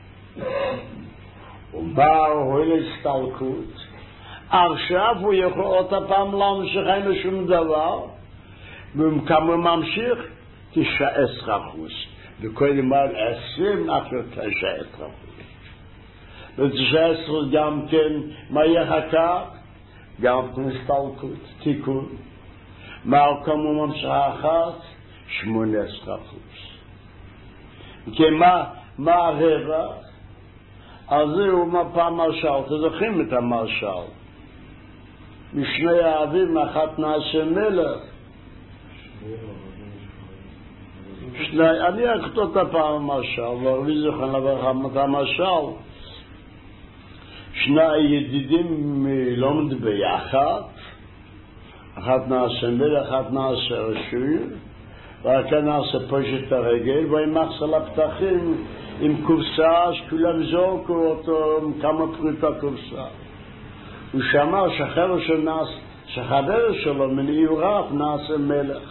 [SPEAKER 1] הוא בא, הוא רואה להסתלקות. עכשיו הוא יכול עוד הפעם להמשיך, אין לו שום דבר, וכמה הוא ממשיך? תשע עשרה אחוז. וקודם על עשרים, אחר תשע עשרה אחוז. ותשע עשרה גם כן, מה יהיה כך? גם כן הסתלקות, תיקון. מה כמה הוא ממשיך אחת? שמונה עשרה אחוז. כי מה, מה הרווח? אז זהו מה פעם מרשל, תזוכרים את המרשל. משני האבים, אחת נעשה מלך. שני, אני אכתוב את הפעם המרשל, ואני זוכר לברך את המרשל. שני ידידים לומד ביחד, אחת נעשה מלך, אחת נעשה רשוי, וכאן נעשה פושט הרגל, וימחס על הפתחים עם קופסה, שכולם זורקו אותו עם כמה פריטה קופסה. הוא שמע שחבר שנעש, שחבר שלו מנעיוריו נעשה מלך.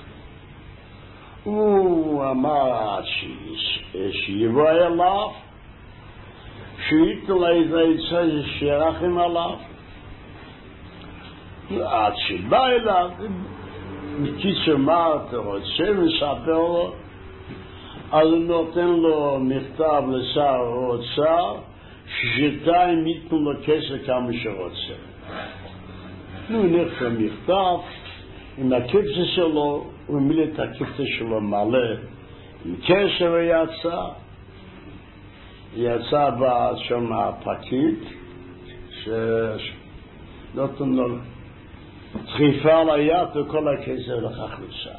[SPEAKER 1] הוא אמר שיבוא אליו, שייתן לאיזה עצה שירחם עליו. עד שבא אליו, בקיצור מה אתה רוצה, מספר לו, אז הוא נותן לו מכתב לשר האוצר, ששתיים ייתנו לו כסף כמה שרוצה. נו, נכתב מכתב, עם הכבשה שלו, הוא מילא את הכבשה שלו מלא, עם כסף ויצא, יצא שם הפקיד, שנותן לו דחיפה על היד וכל הכסף לכך לצא.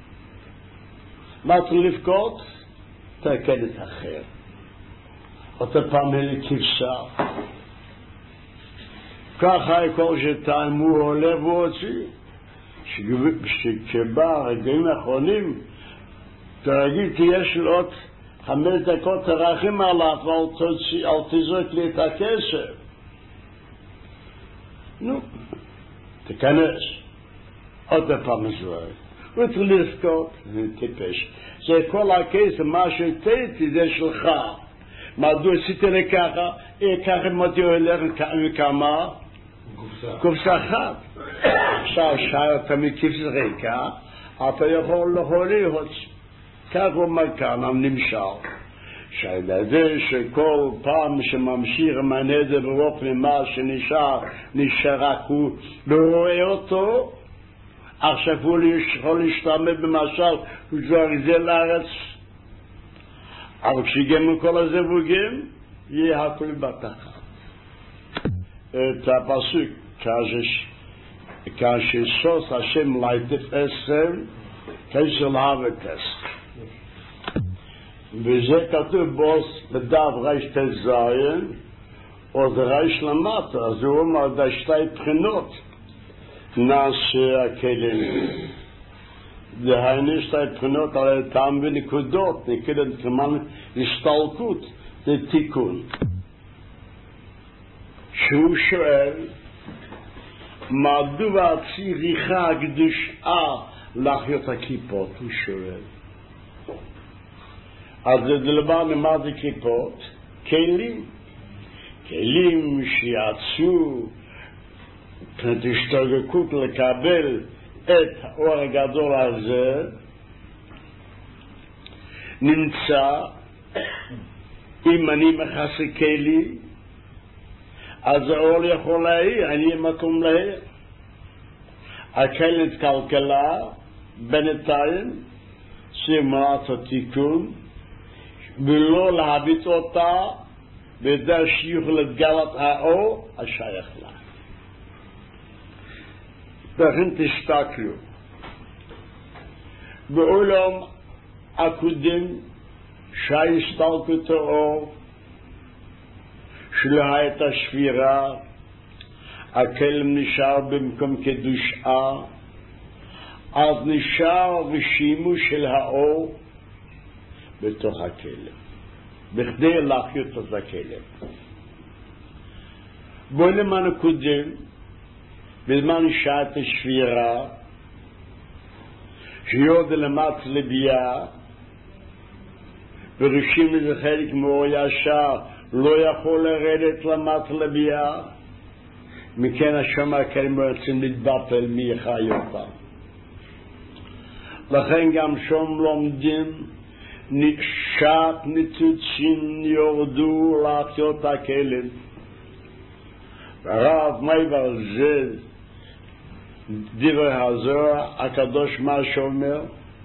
[SPEAKER 1] מה צריך לבכות? תקן את אחר. אותה פעם אלה כבשה. ככה כל שתיים הוא עולה והוציא. שכבא רגעים האחרונים, תרגיל תהיה של עוד חמש דקות תרחם עליו ואל תזרוק לי את הכסף. נו, תכנס. עוד פעם זרוק. הוא צריך לזכות, זה טיפש. זה כל הכסף, מה שתהייתי זה שלך. מדוע עשיתי לי ככה? ככה מותי הולך כמה? קופסה אחת. עכשיו שאל אתה מכבשה ריקה, אתה יכול להיות. כך הוא אומר כאן, נמשל. שהילדה שכל פעם שממשיך עם הנדר ברוך ממה שנשאר, נשאר רק הוא ורואה אותו, עכשיו הוא יכול להשתמש במשל, הוא זוהר זה לארץ. אבל כשגמנו כל הזווגים, יהיה הכל בתחת. את הפסוק, כאשר השם לייטף עשר, כאשר להבת עשר. וזה כתוב בוס בדף רייש תזיין, או זה רייש למטה, אז הוא אומר, דה שתי בחינות נעשה הכלים. דהיינו שתי בחינות על טעם ונקודות, נקודת כמובן הסתלקות, זה תיקון. שהוא שואל, מדוע צריכה הקדושה להחיות הכיפות? הוא שואל. אז זה דבר מה זה כיפות? כלים. כלים שיעצו את השתגקות לקבל את האור הגדול הזה, נמצא, אם אני מכסה כלי, אז האור יכול להעיר, אני מקום להעיר. הכלי כלכלה, בינתיים, להסיר מעט התיקון ולא להביט אותה בידי שיוכל לגלת האור השייך לה. לכן תסתכלו בעולם הקודם שההסתלקות האור שלא הייתה שבירה, הכלם נשאר במקום קדושה, אז נשאר ושימוש של האור בתוך הכלם בכדי להחיות את הכלם. בעולם הקודם בזמן שעת השבירה שיורד למטה לביאה וראשים איזה חלק מאור ישר לא יכול לרדת למטה לביאה, מכן השם הכלם רוצים להתבטל מי יחי אותם. לכן גם שם לומדים שעת ניצוצים יורדו להחיות הכלם. הרב מייבר זה דברי הזוהר הקדוש מה שאומר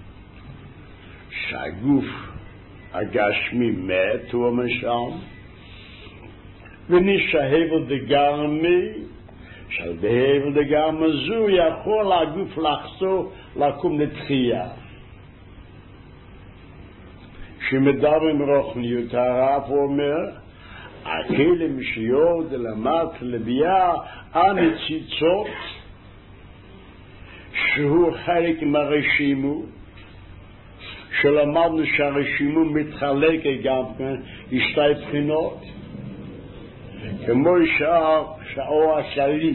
[SPEAKER 1] שהגוף הגשמי מת, הוא אומר שם, ונשהבל דגרמי, שבהבל דגרמי זו יכול הגוף לחזור לקום לתחייה. שמדברים רוחניות, הרב אומר הכלם שיורד למטה לביאה הניצוצות שהוא חלק מהרשימו, שלמדנו שהרשימו מתחלק גם לשתי בחינות, כמו שהאור הכללי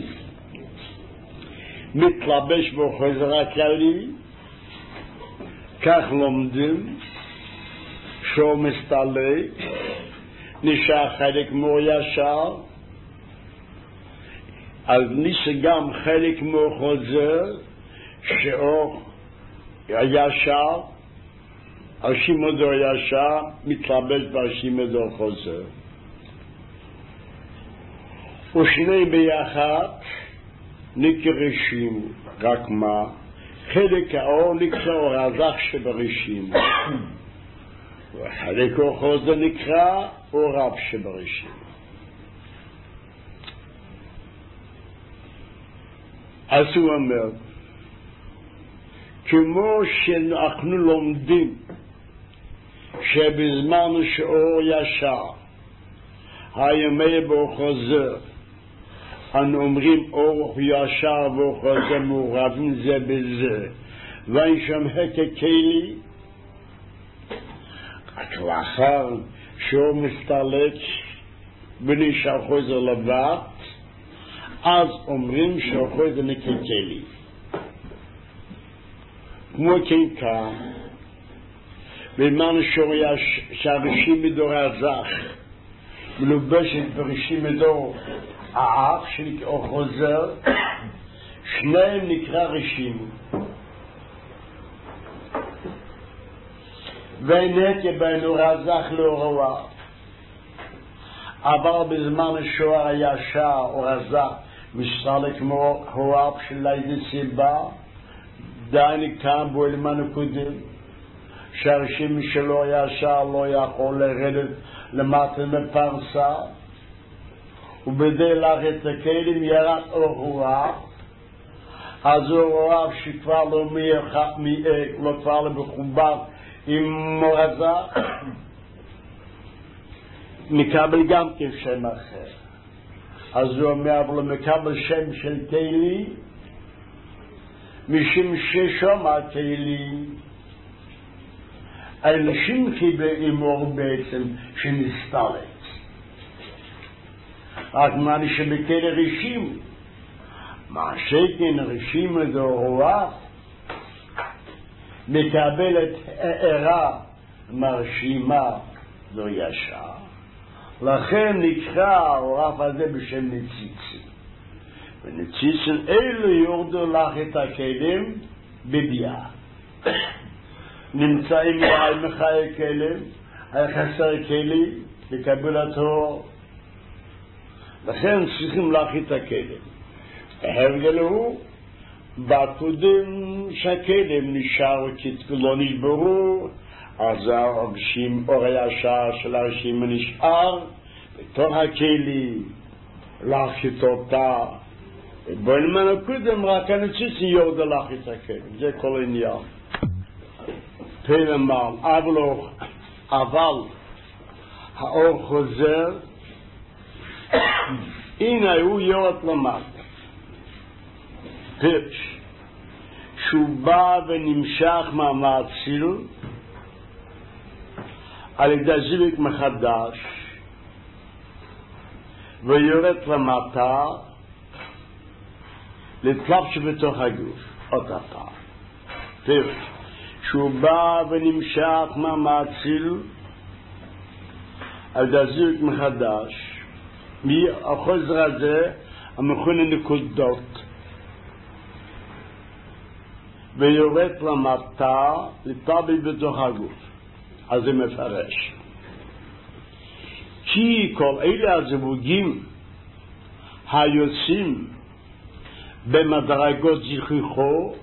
[SPEAKER 1] מתלבש בחוזר הכללי, כך לומדים שהוא מסתלק, נשאר חלק מאור ישר, אז נשאר גם חלק מאור חוזר, שאור הישר, השימדו ישר, מתלבש בהשימדו חוזר. ושני ביחד נקרשים, רק מה? חלק האור נקרא אור הזך שבראשים. וחלק אור חוזר נקרא אור רב שבראשים. אז הוא אומר, כמו שאנחנו לומדים שבזמן שאור ישר הימי באור חוזר אנו אומרים אור ישר ואור חוזר מעורבים זה בזה ואין שם הכלי רק לאחר שאור מסתלק ונשאר חוזר לבד, אז אומרים שאור חוזר נקטלי. כמו כן כאן, בזמן שהראשים מדור הזך מלובשת בראשים מדור האח שנקרא חוזר, שניהם נקרא ראשים. והנקה בין אור הזך לאור הרב. אבל בזמן שהאור הישר, אור הזך, מסתלק כמו הרב של איזה סיבה, דייני כאן בעולם הקודם, שהראשים שלו ישר לא יכול לרדת למטה מפרסה, ובדי לחץ הכלים ירד אור רוח, אז אור רוח שכבר לא מייחד, לא כבר לא מחובר עם אור הזך, מקבל גם כשם אחר. אז הוא אומר, אבל הוא מקבל שם של כלי, משום ששם הכלי, אנשים קיבלים אור בעצם שנסתלק. רק מה שבכלי ראשים, מה שכן ראשים לדור רוח, מקבלת הערה מרשימה זו ישר. לכן נקרא הרף הזה בשם נציצים. ונציצים אלו יורדו לך את הכלים בביאה. נמצאים מעל מחיי כלים, היה חסר כלי לקבלת אור. לכן צריכים לך את הכלים. ההרגל הוא בקודם שהכלם נשאר ולא נשברו, אז הרשים, אור הישר של הרשים נשאר בתוך הכלי, להחית אותה. בזמן הקודם רק הנציץ יורד להחית את הכלם, זה כל עניין. פלמל, אבל, אבל האור חוזר, הנה הוא יורד למטה. פרש, שהוא בא ונמשך מהמעציל על ידי זיוויק מחדש ויורד למטה לתלבש בתוך הגוף. עוד הפעם. פרש, שהוא בא ונמשך מהמעציל על ידי זיוויק מחדש, מהחוזר הזה המכונה נקודות, ויורד למטה לטבל בתוך הגוף. אז זה מפרש. כי כל אלה הזיווגים היוצאים במדרגות זכיחו,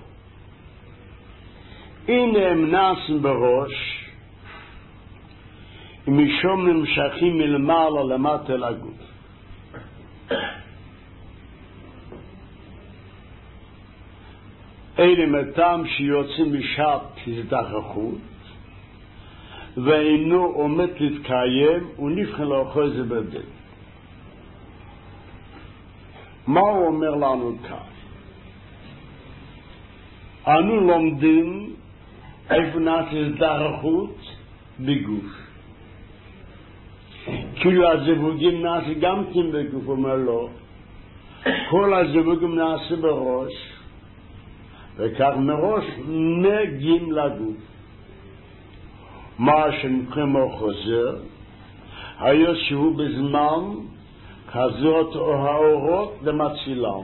[SPEAKER 1] הנה הם נעשים בראש, ומשום נמשכים מלמעלה למטה לגוף. אלה מתם שיוצאים בשעת הזדחכות, ואינו עומד להתקיים, ונבחן לאחוז זה בדל. מה הוא אומר לנו כאן? אנו לומדים איפה נעשה הזדחכות בגוף. כאילו הזיווגים נעשה גם כן בגוף, אומר לו. כל הזיווגים נעשה בראש, וכך מראש מגיעים לגוף. מה שנקרא חוזר, היה שהוא בזמן חזות האורות למצילם.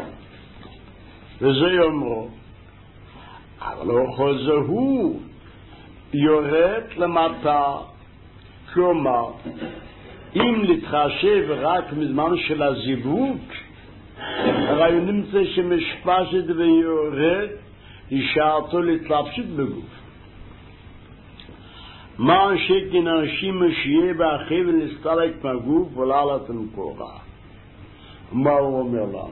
[SPEAKER 1] וזה יאמרו, אבל החוזר הוא יורד למטה, כלומר, אם להתחשב רק מזמן של הזיווג, הרי נמצא שמשפשת ויורד, ישארתו להתלבשות בגוף. מה שכן אנשים שיהיה באחי ולהסתלק מהגוף ולעלת המקורה. מה הוא אומר לנו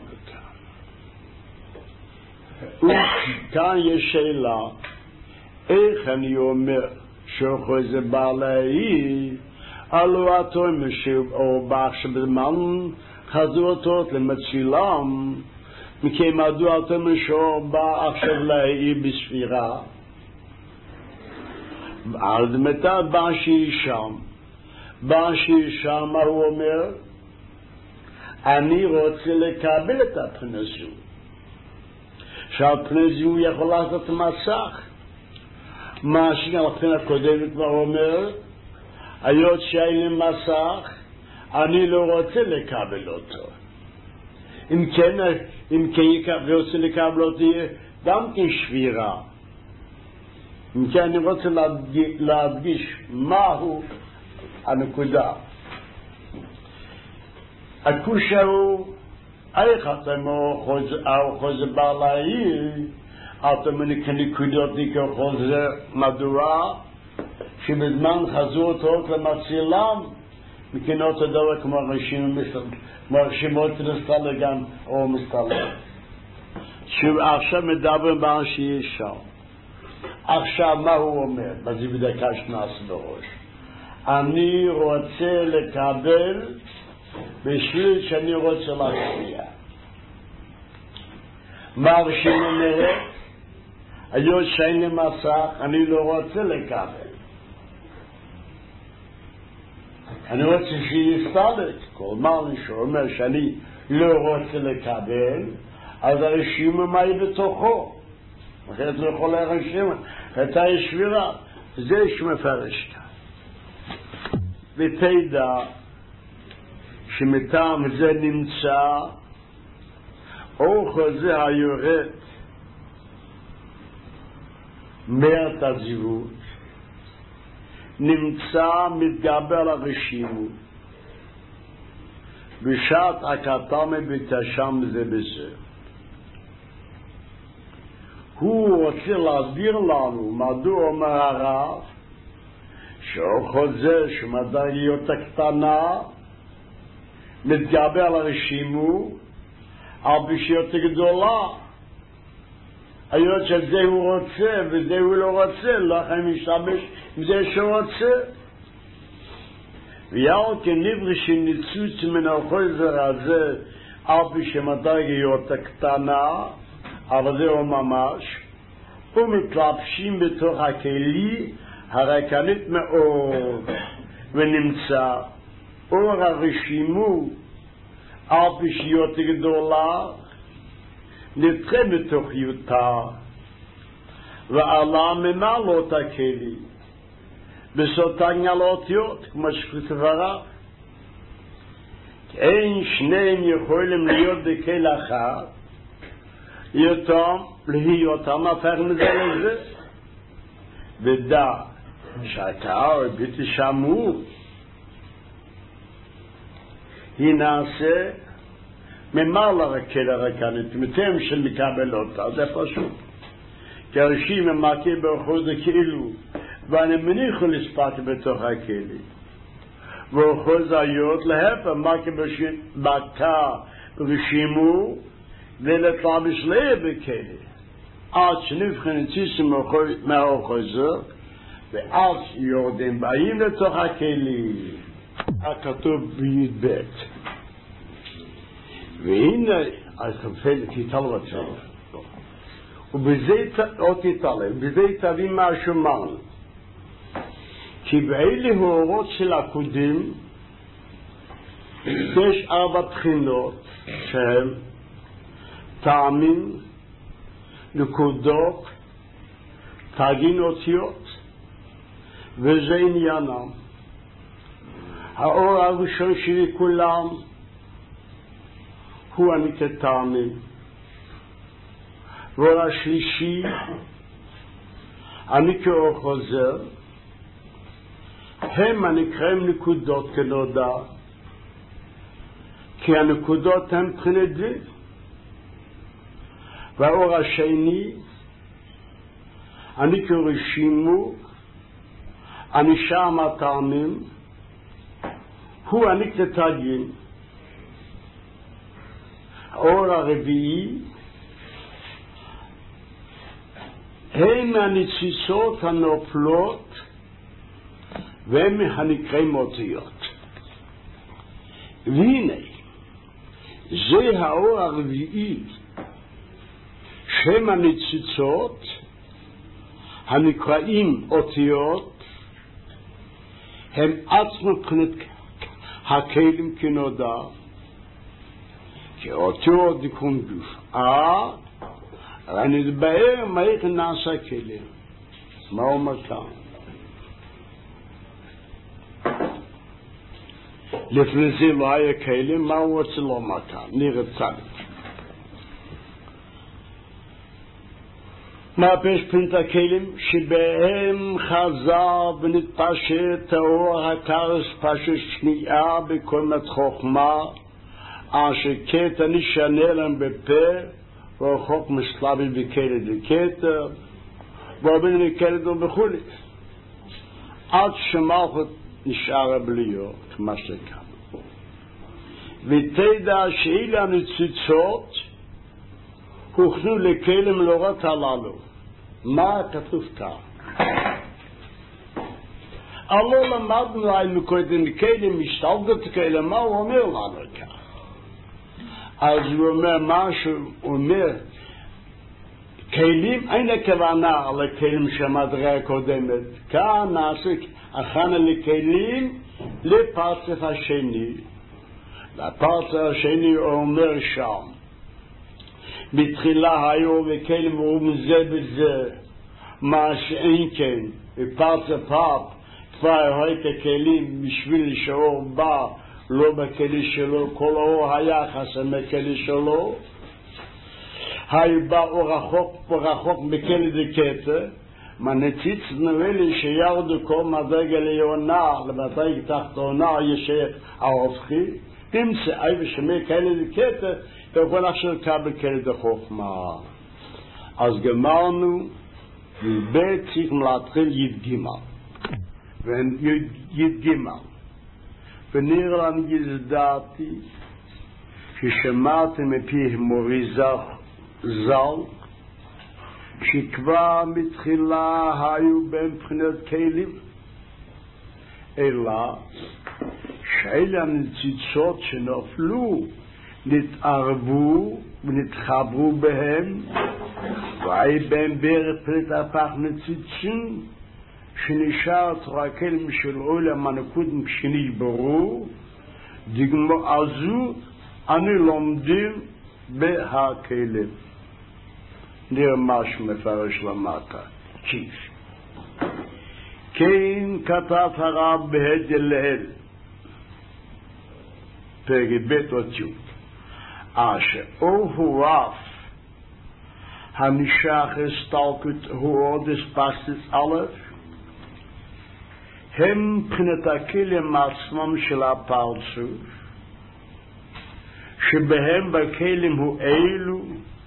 [SPEAKER 1] כאן? וכאן יש שאלה, איך אני אומר שחוזר בעלי, אלו התאום שהוא בא שבזמן חזו אותו למצילם, מכי מדוע התאום שהוא בא עכשיו להעיר בספירה, על דמתה בא שישם. בא שישם, מה הוא אומר? אני רוצה לקבל את הפני זו. שהפני זו יכול לעשות מסך. מה שגם הפני הקודמת מה הוא אומר? היות שאין לי מסך, אני לא רוצה לקבל אותו. אם כן, אם כן רוצה לקבל אותו, גם כן שבירה. אם כן אני רוצה להדגיש, להדגיש מהו הנקודה. הקושה הוא, איך אתם חוזר בעלי, אתם כנקודות כחוזר מדוע, שבזמן חזו אותו למצילם, מכנות הדבר כמו רשימות נסתלה גם או מסתלה. שעכשיו מדברים בעל שיש שם. עכשיו מה הוא אומר? בזה בדקה שנעש בראש. אני רוצה לקבל בשביל שאני רוצה להשפיע. מה הרשים אומרת? היות שאין לי מסך, אני לא רוצה לקבל. אני רוצה שיסתלק. כל מה שאומר שאני לא רוצה לקבל, אז הרשימה מה היא בתוכו? אחרת לא יכול להרשים, הייתה שבירה. זה שמפרש כאן. ותדע שמטעם זה נמצא אור חוזה היורד מעט הזיוות, נמצא מתגבר לרשימות, בשעת הקטם בתשם זה בזה. הוא רוצה להסביר לנו מדוע אומר הרב שאוכל זה שמדרגיות הקטנה מתגבר על הרשימו על בשיות גדולה. היות שזה הוא רוצה וזה הוא לא רוצה, לא יכולים להשתמש עם זה שהוא רוצה. ויאו כנברשים ניצוץ מן החוזר הזה על בשמדרגיות הקטנה, אבל זהו ממש, ומתלבשים בתוך הכלי הרקנית מאור, ונמצא אור הרשימו על בשיות גדולה, נתחה בתוך יותה, ועלה ממעלות הכלי, בסותן על האותיות, כמו שכתוב הרב. אין שניהם יכולים להיות בכל אחד, יותם להיותם הפך מזה לזה. ודע שהקהל בלתי שמור, היא נעשה ממעלה רקל הרקנית, מטעם של מקבל אותה, זה פשוט. כי אנשים הם מכים באחוז כאילו, ואני מניח לספק בתוך הכלי. ואחוז היות להפך, מכים בקה ושימו, ולתלבש ליה בכלי. עד שנבחן ציסים מהאחוזו, ואז יורדים באים לתוך הכלי. הכתוב בי"ב. והנה, אז כמפל תיטל בצד. ובזה, או תיטל, בזה תביא משהו מעל. כי באלה הורות של הקודים, יש ארבע בחינות שהם טעמים, נקודות, תגין אותיות, וזה עניינם. האור הראשון שלי כולם, הוא אני כטעמים. ואור השלישי, אני כאור חוזר, הם הנקראים נקודות כנודע, כי הנקודות הן בחינת דין. והאור השני, אני כרשימו, אני שם הטעמים, הוא אני כתגין. האור הרביעי, הם הניציצות הנופלות, והם הנקראים אותיות. והנה, זה האור הרביעי, שם הניציצות, הנקראים אותיות, הם עצמו מבחינת הכלים כנודע, כי אותיות דיקום גוף. אה, אני אדבר מה איך נעשה כלים. מה אומר כאן? לפני זה לא היה כלים, מה הוא רוצה לומר כאן? נראה צדיק. מהפש פנית הכלים שבהם חזר ונתפשט האור הקרס פשט שנייה בכל מת חוכמה, אשר קטע נשנה להם בפה, ורחוק מסלבי בקלד לקטע, ורבין לקלד ובכולי. עד שמלכות נשאר בליו, כמו שכאן. ותדע שאלה הניצוצות, הוכנו לכלים לורות הללו. מה כתוב כאן? הלא למדנו על מקודם כלים משתלגות כלים, מה הוא אומר לנו כאן? אז הוא אומר משהו, הוא אומר, כלים, אין הכוונה על הכלים שהמדרגה הקודמת. כאן נעשה הכנה לכלים לפרצף השני. לפרצף השני הוא אומר שם, בתחילה היו וכלים רואים זה בזה, מה שאין כן, בפרצף פאפ, כבר ראית הכלים בשביל שאור בא, לא בכלי שלו, כל האור היה חסם בכלי שלו, היו בא אור רחוק, רחוק בכלי דקטה, מה נציץ נראה לי שירדו כל מדרגה ליונה, לבטאי תחתונה, ישך ההופכי, תמצא אי ושמי כלי דקטה, יכול עכשיו לקבל כלי דחוכמה. אז גמרנו בית צריכים להתחיל יד גימל. ויד גימל. ונראה לנו יזדעתי ששמעתם מפי מוריזך ז"ל שכבר מתחילה היו בין בחינות כלים אלא שאלה הניצוצות שנפלו נתערבו ונתחברו בהם והיו בהם בערך פלט הפך ניצוצים שנשאר תרקלים של עולם הנקודים כשנשברו דגמו הזו אנו לומדים בהכלים נראה משהו מפרש למטה צ'יף כן כתב הרב בהגל להל פרק ב' אותיות אשר או הוא רף המשך הסתלקות הוא עוד הספסת א' הם מבחינת הכלים עצמם של הפרצוף שבהם בכלים הוא אלו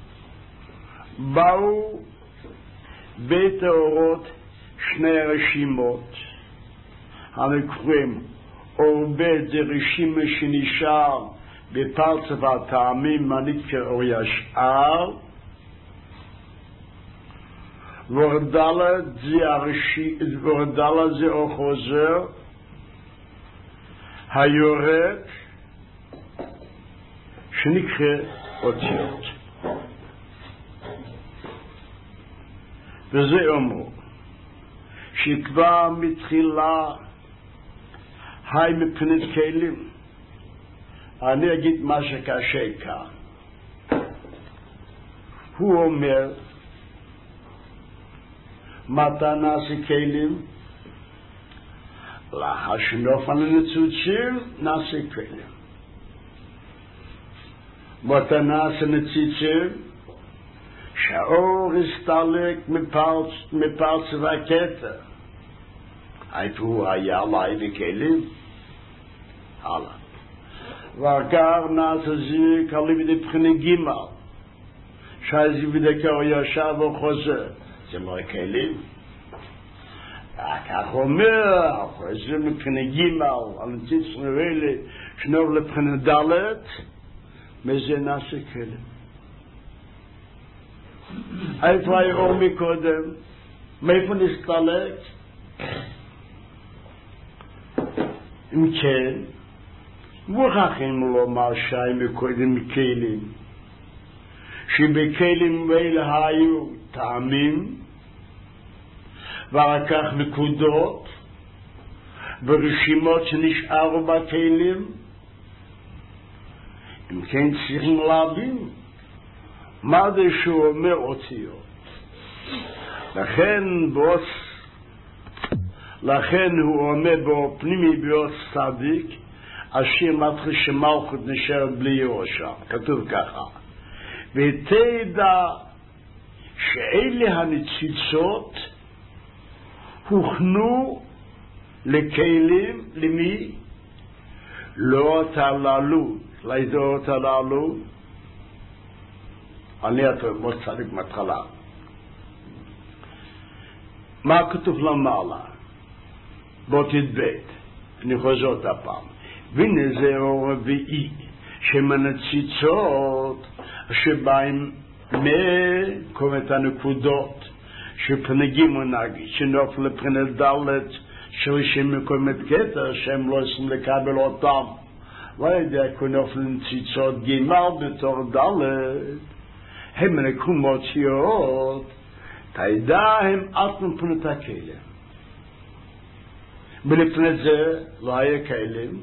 [SPEAKER 1] באו בית האורות שני רשימות המקרים אור בית זה רשימה שנשאר בפרצוף הטעמים הנקרא אור ישר ורדלה זה הרשימה ורדלה זה אור חוזר היורד שנקרא אותיות וזה אומרו שכבר מתחילה היי מפנת כלים אני אגיד מה שקשה כאן הוא אומר מתי נעשה כלים לאחר שנופל הניצוצים נעשה כלים מתי נעשה ניצוצים שהאור הסתלק מפרץ והכתר איפה הוא היה עלי וכלים הלאה ואחר נעשה זה כלי בדי בחינה גימל שזה בדי כאור ישר וחוזר זה מראה כלים כך אומר חוזר מבחינה גימל על נציץ נראה שנוב לבחינה דלת מזה נעשה כלים איפה היה אור מקודם מאיפה נסתלק אם כן מוכרחים לומר שי מקודם מכלים שבכלים אלה היו טעמים ואחר כך נקודות ורשימות שנשארו בכלים אם כן צריכים להבין מה זה שהוא אומר אותיות לכן בוס לכן הוא אומר באור פנימי באור צדיק אשר מתחיל שמלכות נשארת בלי ירושה כתוב ככה ותדע שאלה הניצוצות הוכנו לכלים למי? לא תעללו לאיזו תעללו אני אתו בו צדיק מתחלה מה כתוב למעלה? בוא תדבט אני חוזר אותה פעם והנה זה אור רביעי שמנציצות שבאים מקומת הנקודות שפנגים ונגיד שנופל לפרנת דלת שרישים מקומת קטע שהם לא עושים לקבל אותם וידע כנופל נציצות גימל בתור דלת הם נקומות שיות תדע הם עטנו פנת הכלים ולפני זה לא היה כלים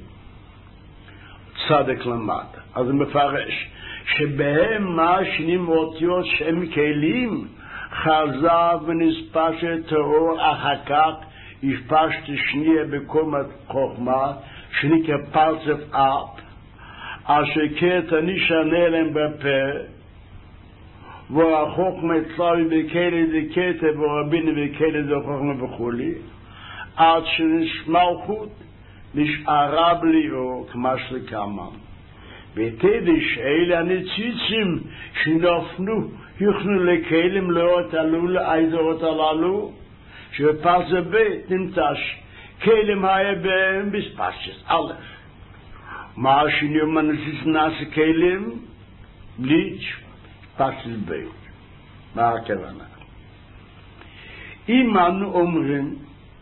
[SPEAKER 1] צדק למטה אז הוא מפרש שבהם מאשינים אותיות שהם כלים חזר ונספשת האור אחר כך יפשת שנייה בקומת חוכמה שנקרא פרצף אפ אשר קטע נשנה להם בפה והחוכמה צלבי בכלי דקטע ורביני בכלי דחוכמה וכולי עד שנשמלכות נשארה בלי אור כמו שלכמה ותדש אלה הנציצים שנופנו יוכנו לכלים לאות עלו לאיזורות הללו שבפרסה בית נמצש כלים היה בהם בספשס א' מה השני מנסיס נעשה כלים בליץ' פרסס בית מה הכוונה אם אנו אומרים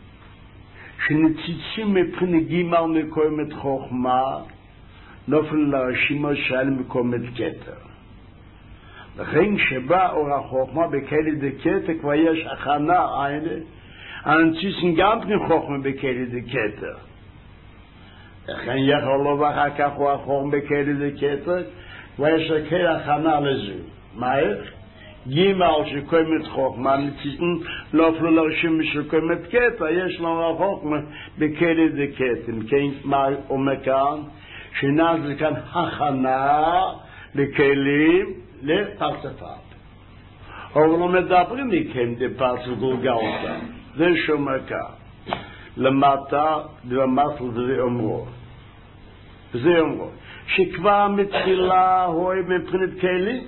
[SPEAKER 1] שנציצים מבחינת גימל מקוימת חוכמה נופל לרשימה של מקומת כתר לכן שבא אור החוכמה בכלי דקטר כבר יש הכנה eine הנציצים גם פני חוכמה בכלי דקטר לכן יכול לו ואחר כך הוא החוכמה בכלי דקטר כבר יש הכלי הכנה לזה מה איך? גימל שקוימת חוכמה נציצים נופלו לרשימה שקוימת כתר יש לנו החוכמה בכלי דקטר כן מה אומר כאן שנעשה כאן הכנה לכלים לפרצפת. אבל לא מדברים מכם דפרצף גולגלתא. זה שומע כאן. למטה דמטה זה אומרו. זה אומרו. שכבר מתחילה הוא מבחינת כלים.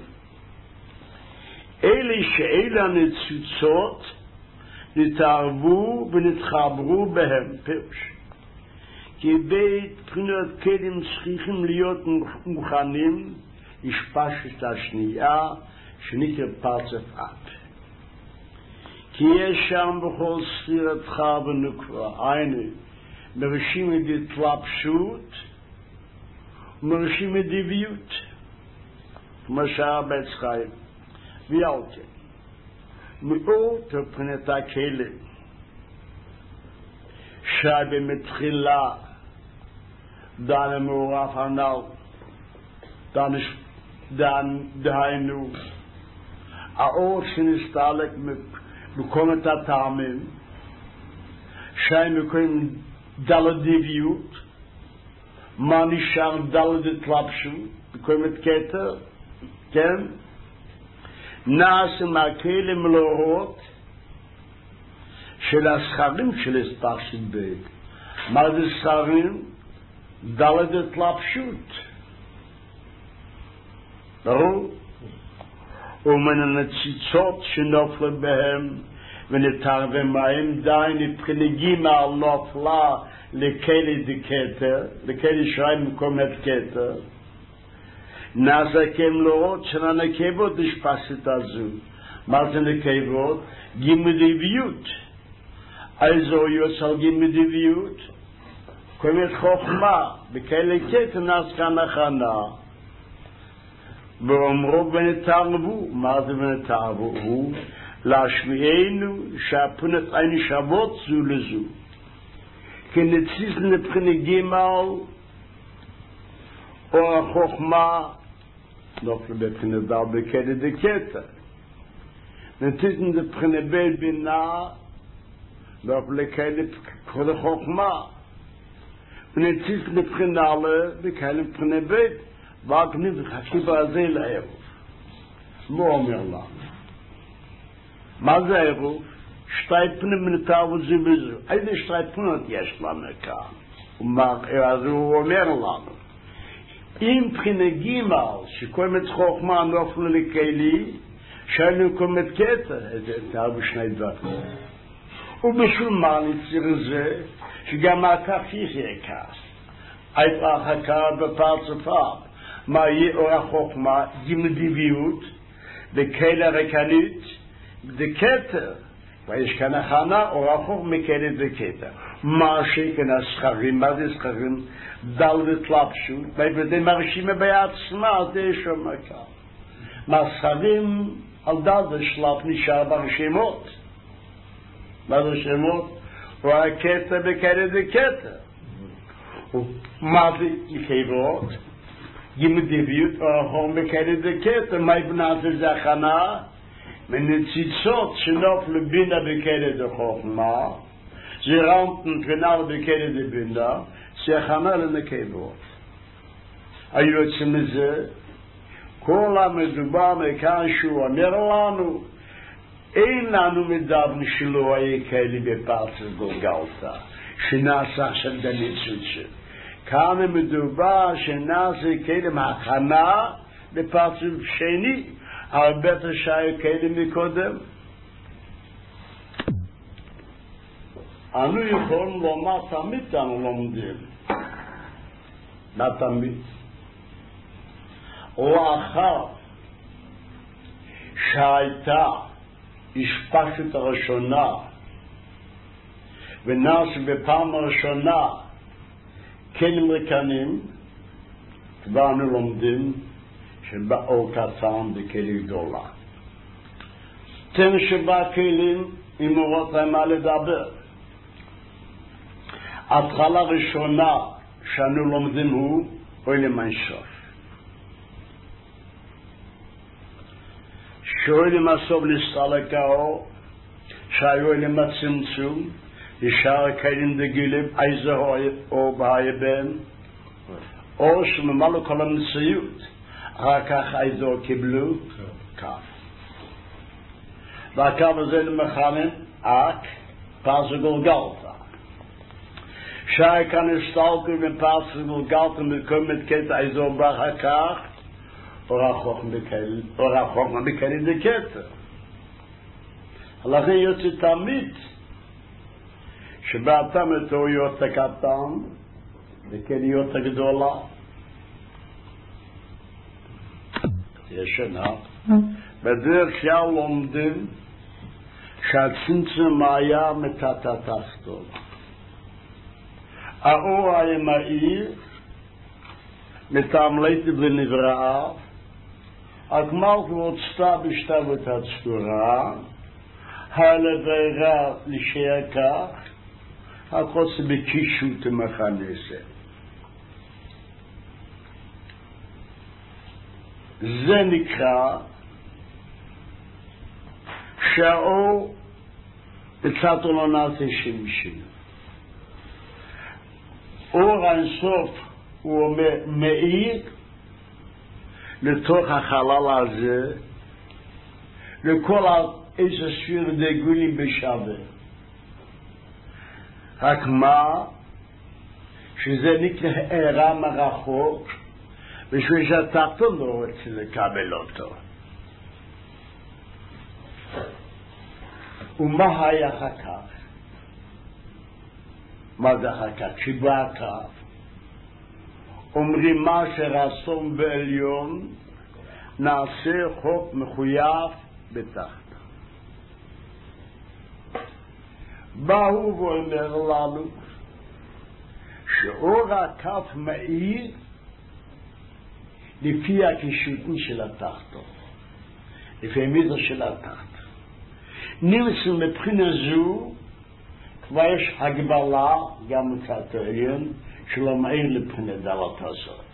[SPEAKER 1] אלה שאלה נצוצות נתערבו ונתחברו בהם. פירוש. כי בית בחינות כלים צריכים להיות מוכנים לשפשת השנייה שנקרא פרצף אט. כי יש שם בכל ספירתך ונקרא, היינו, מרשים את התלבשות ומרשים את דביות, כמו שהרבץ חיים, ויאלכן. מאות בחינת הכלים שבמתחילה דן המעורף הנ"ל דן דן דהיינו האור שנסתלק מקומת הטעמים שהם מקוים דלת דביות מה נשאר דלת התלבשות מקומת כתר כן נעשה מהכלים להורות של הסחרים של הספרשת בית מה זה סחרים? דלת התלבשות ברור? ומן הנציצות שנופלו בהם ונתערבה מהם די נבחנגים על נופלה לכלי דקטר לכלי שי מקומת כתר נעשה כם לראות של הנקבות השפשת הזו מה זה נקבות? גימדביות איזו יוצא גימדביות קומת חוכמה בכלי כתר נעשה כאן הכנה ואומרו ונתערבו מה זה ונתערבו? הוא להשמיענו שהפונת אין שוות זו לזו כנציס נבחינת גימל או החוכמה נופל בבחינת דל בכלי דקטר נציס נבחינת בית בינה נופל לכלי כבוד חוכמה ונציס נבחינת עלה בכלי מבחינת בית ואגניב וחשיבה הזה לערוב מה אומר לנו? מה זה הערוב? שתי פנים מנתערבו זה בזה איזה שתי פנות יש לנו כאן אז הוא אומר לנו אם בחינת גימל שקומת חוכמה נופלו לכלי שהיינו קומת כתר זה תערבו שני דברים ובשביל מה נצטרך זה שגם הכך יחיה כעס הייתה החכה בפרצפה מה יהיה אור החוכמה גימדביות בכלי הרקנית דקטר ויש כאן הכנה אור החוכמה מכלי דקטר מה שכן הסחרים מה זה סחרים דל ותלבשות ובדי מרשימה בעצמה זה שומע כאן מה סחרים על דל ושלב נשאר ברשימות מה זה שמות? הוא הקטר בכלי דקטר מה זה נקבות? גימדביות או החום בכלי דקטר מה יבנת זה הכנה מנציצות שנופלו בינה בכלי דחוכמה זה רמפן פנל בכלי דבינה זה הכנה לנקבות היוצא מזה כל המדובר מכאן שהוא אומר לנו אין לנו מדבר שלא היה כלי בפרצת גולגלתא שנעשה של דניצוצ'ה כאן מדובר שנעשה קדם הכנה לפרצוף שני, הרבה יותר שהיה קדם מקודם. אנו יכולים לומר תמיד אנו לומדים. מה תמיד? לאחר שהייתה השפשת הראשונה ונעשה בפעם הראשונה כלים ריקנים, כבר אנו לומדים שבאור קטן בכלי גדולה. תן שבא כלים עם אורות להם מה לדבר. התחלה ראשונה שאנו לומדים הוא אוי למען סוף. שאוי למסוף נסתלק האור, שהיו אלה מצמצום, ישר כלים דגילים, איזה אור בהי בהם, אור שממלא כל המציאות, אחר כך איזה אור קיבלו, קו. והקו הזה למכנים, אק, פרסו גולגלתה. שהיה כאן הסתלקו מפרסו גולגלתה, מקומת קטע איזה אור באחר כך, אור החוכמה בכלי דקטע. לכן יוצא תמיד שבאתם את אוריות הקטן וכליות הגדולה ישנה בדרך כלל לומדים שהצמצום היה מתתתחתון. האור היה מאיר מתעמלת ונבראה הגמל והוצתה בשתוות הצפורה הלברה לשיה כך הכל זה בקישות המכנסת. זה נקרא שהאור בצד עולנת השמשים. אור האינסוף הוא מאיר לתוך החלל הזה לכל איזה ספיר דגולים בשווה. רק מה? שזה נקרא הערה מרחוק בשביל שהתחתון לא רוצה לקבל אותו. ומה היה אחר כך? מה זה אחר כך? שבא הקו אומרים מה שרסום בעליון נעשה חוק מחויב בתחת. באו ואומר לנו שאור הכף מאיר לפי הקישוטים של התחתון, לפי המידה של התחת. נמצא מבחינה זו כבר יש הגבלה גם מצד העליון שלא מאיר לבחינה דלת הזאת.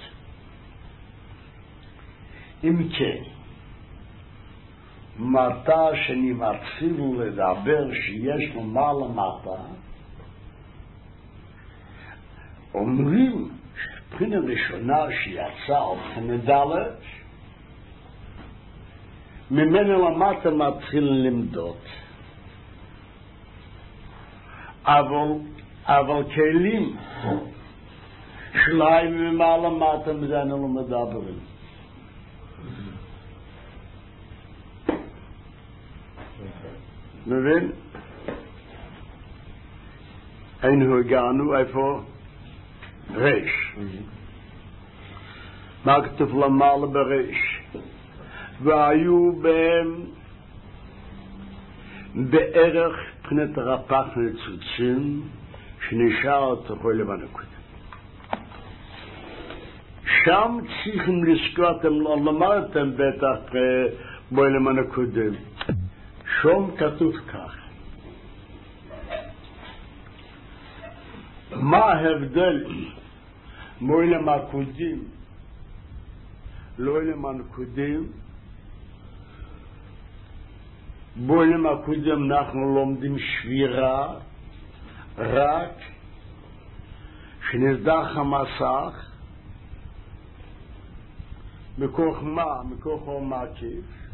[SPEAKER 1] אם כן, מטה שנמצאים לדבר שיש לו מה למטה, אומרים שבחינה ראשונה שיצאה על בחינה דלת, ממנו למטה מתחיל למדוד. אבל, אבל כלים שלהם ממעלה מטה מזה אנו לא מדברים. מבין? היינו הגענו איפה? רש. מה כתוב למעלה ברש? והיו בהם בערך מבחינת הרפ"ח ניצוצים שנשאר תוכו לבן הקודם. שם צריכים לזכור, אתם לא למדתם בטח בו לבן הקודם. שום כתוב כך. מה ההבדל מוילם הקודם לא למען קודם? בוילם הקודם אנחנו לומדים שבירה רק שנזדח המסך מכוח מה? מכוח אור מקיף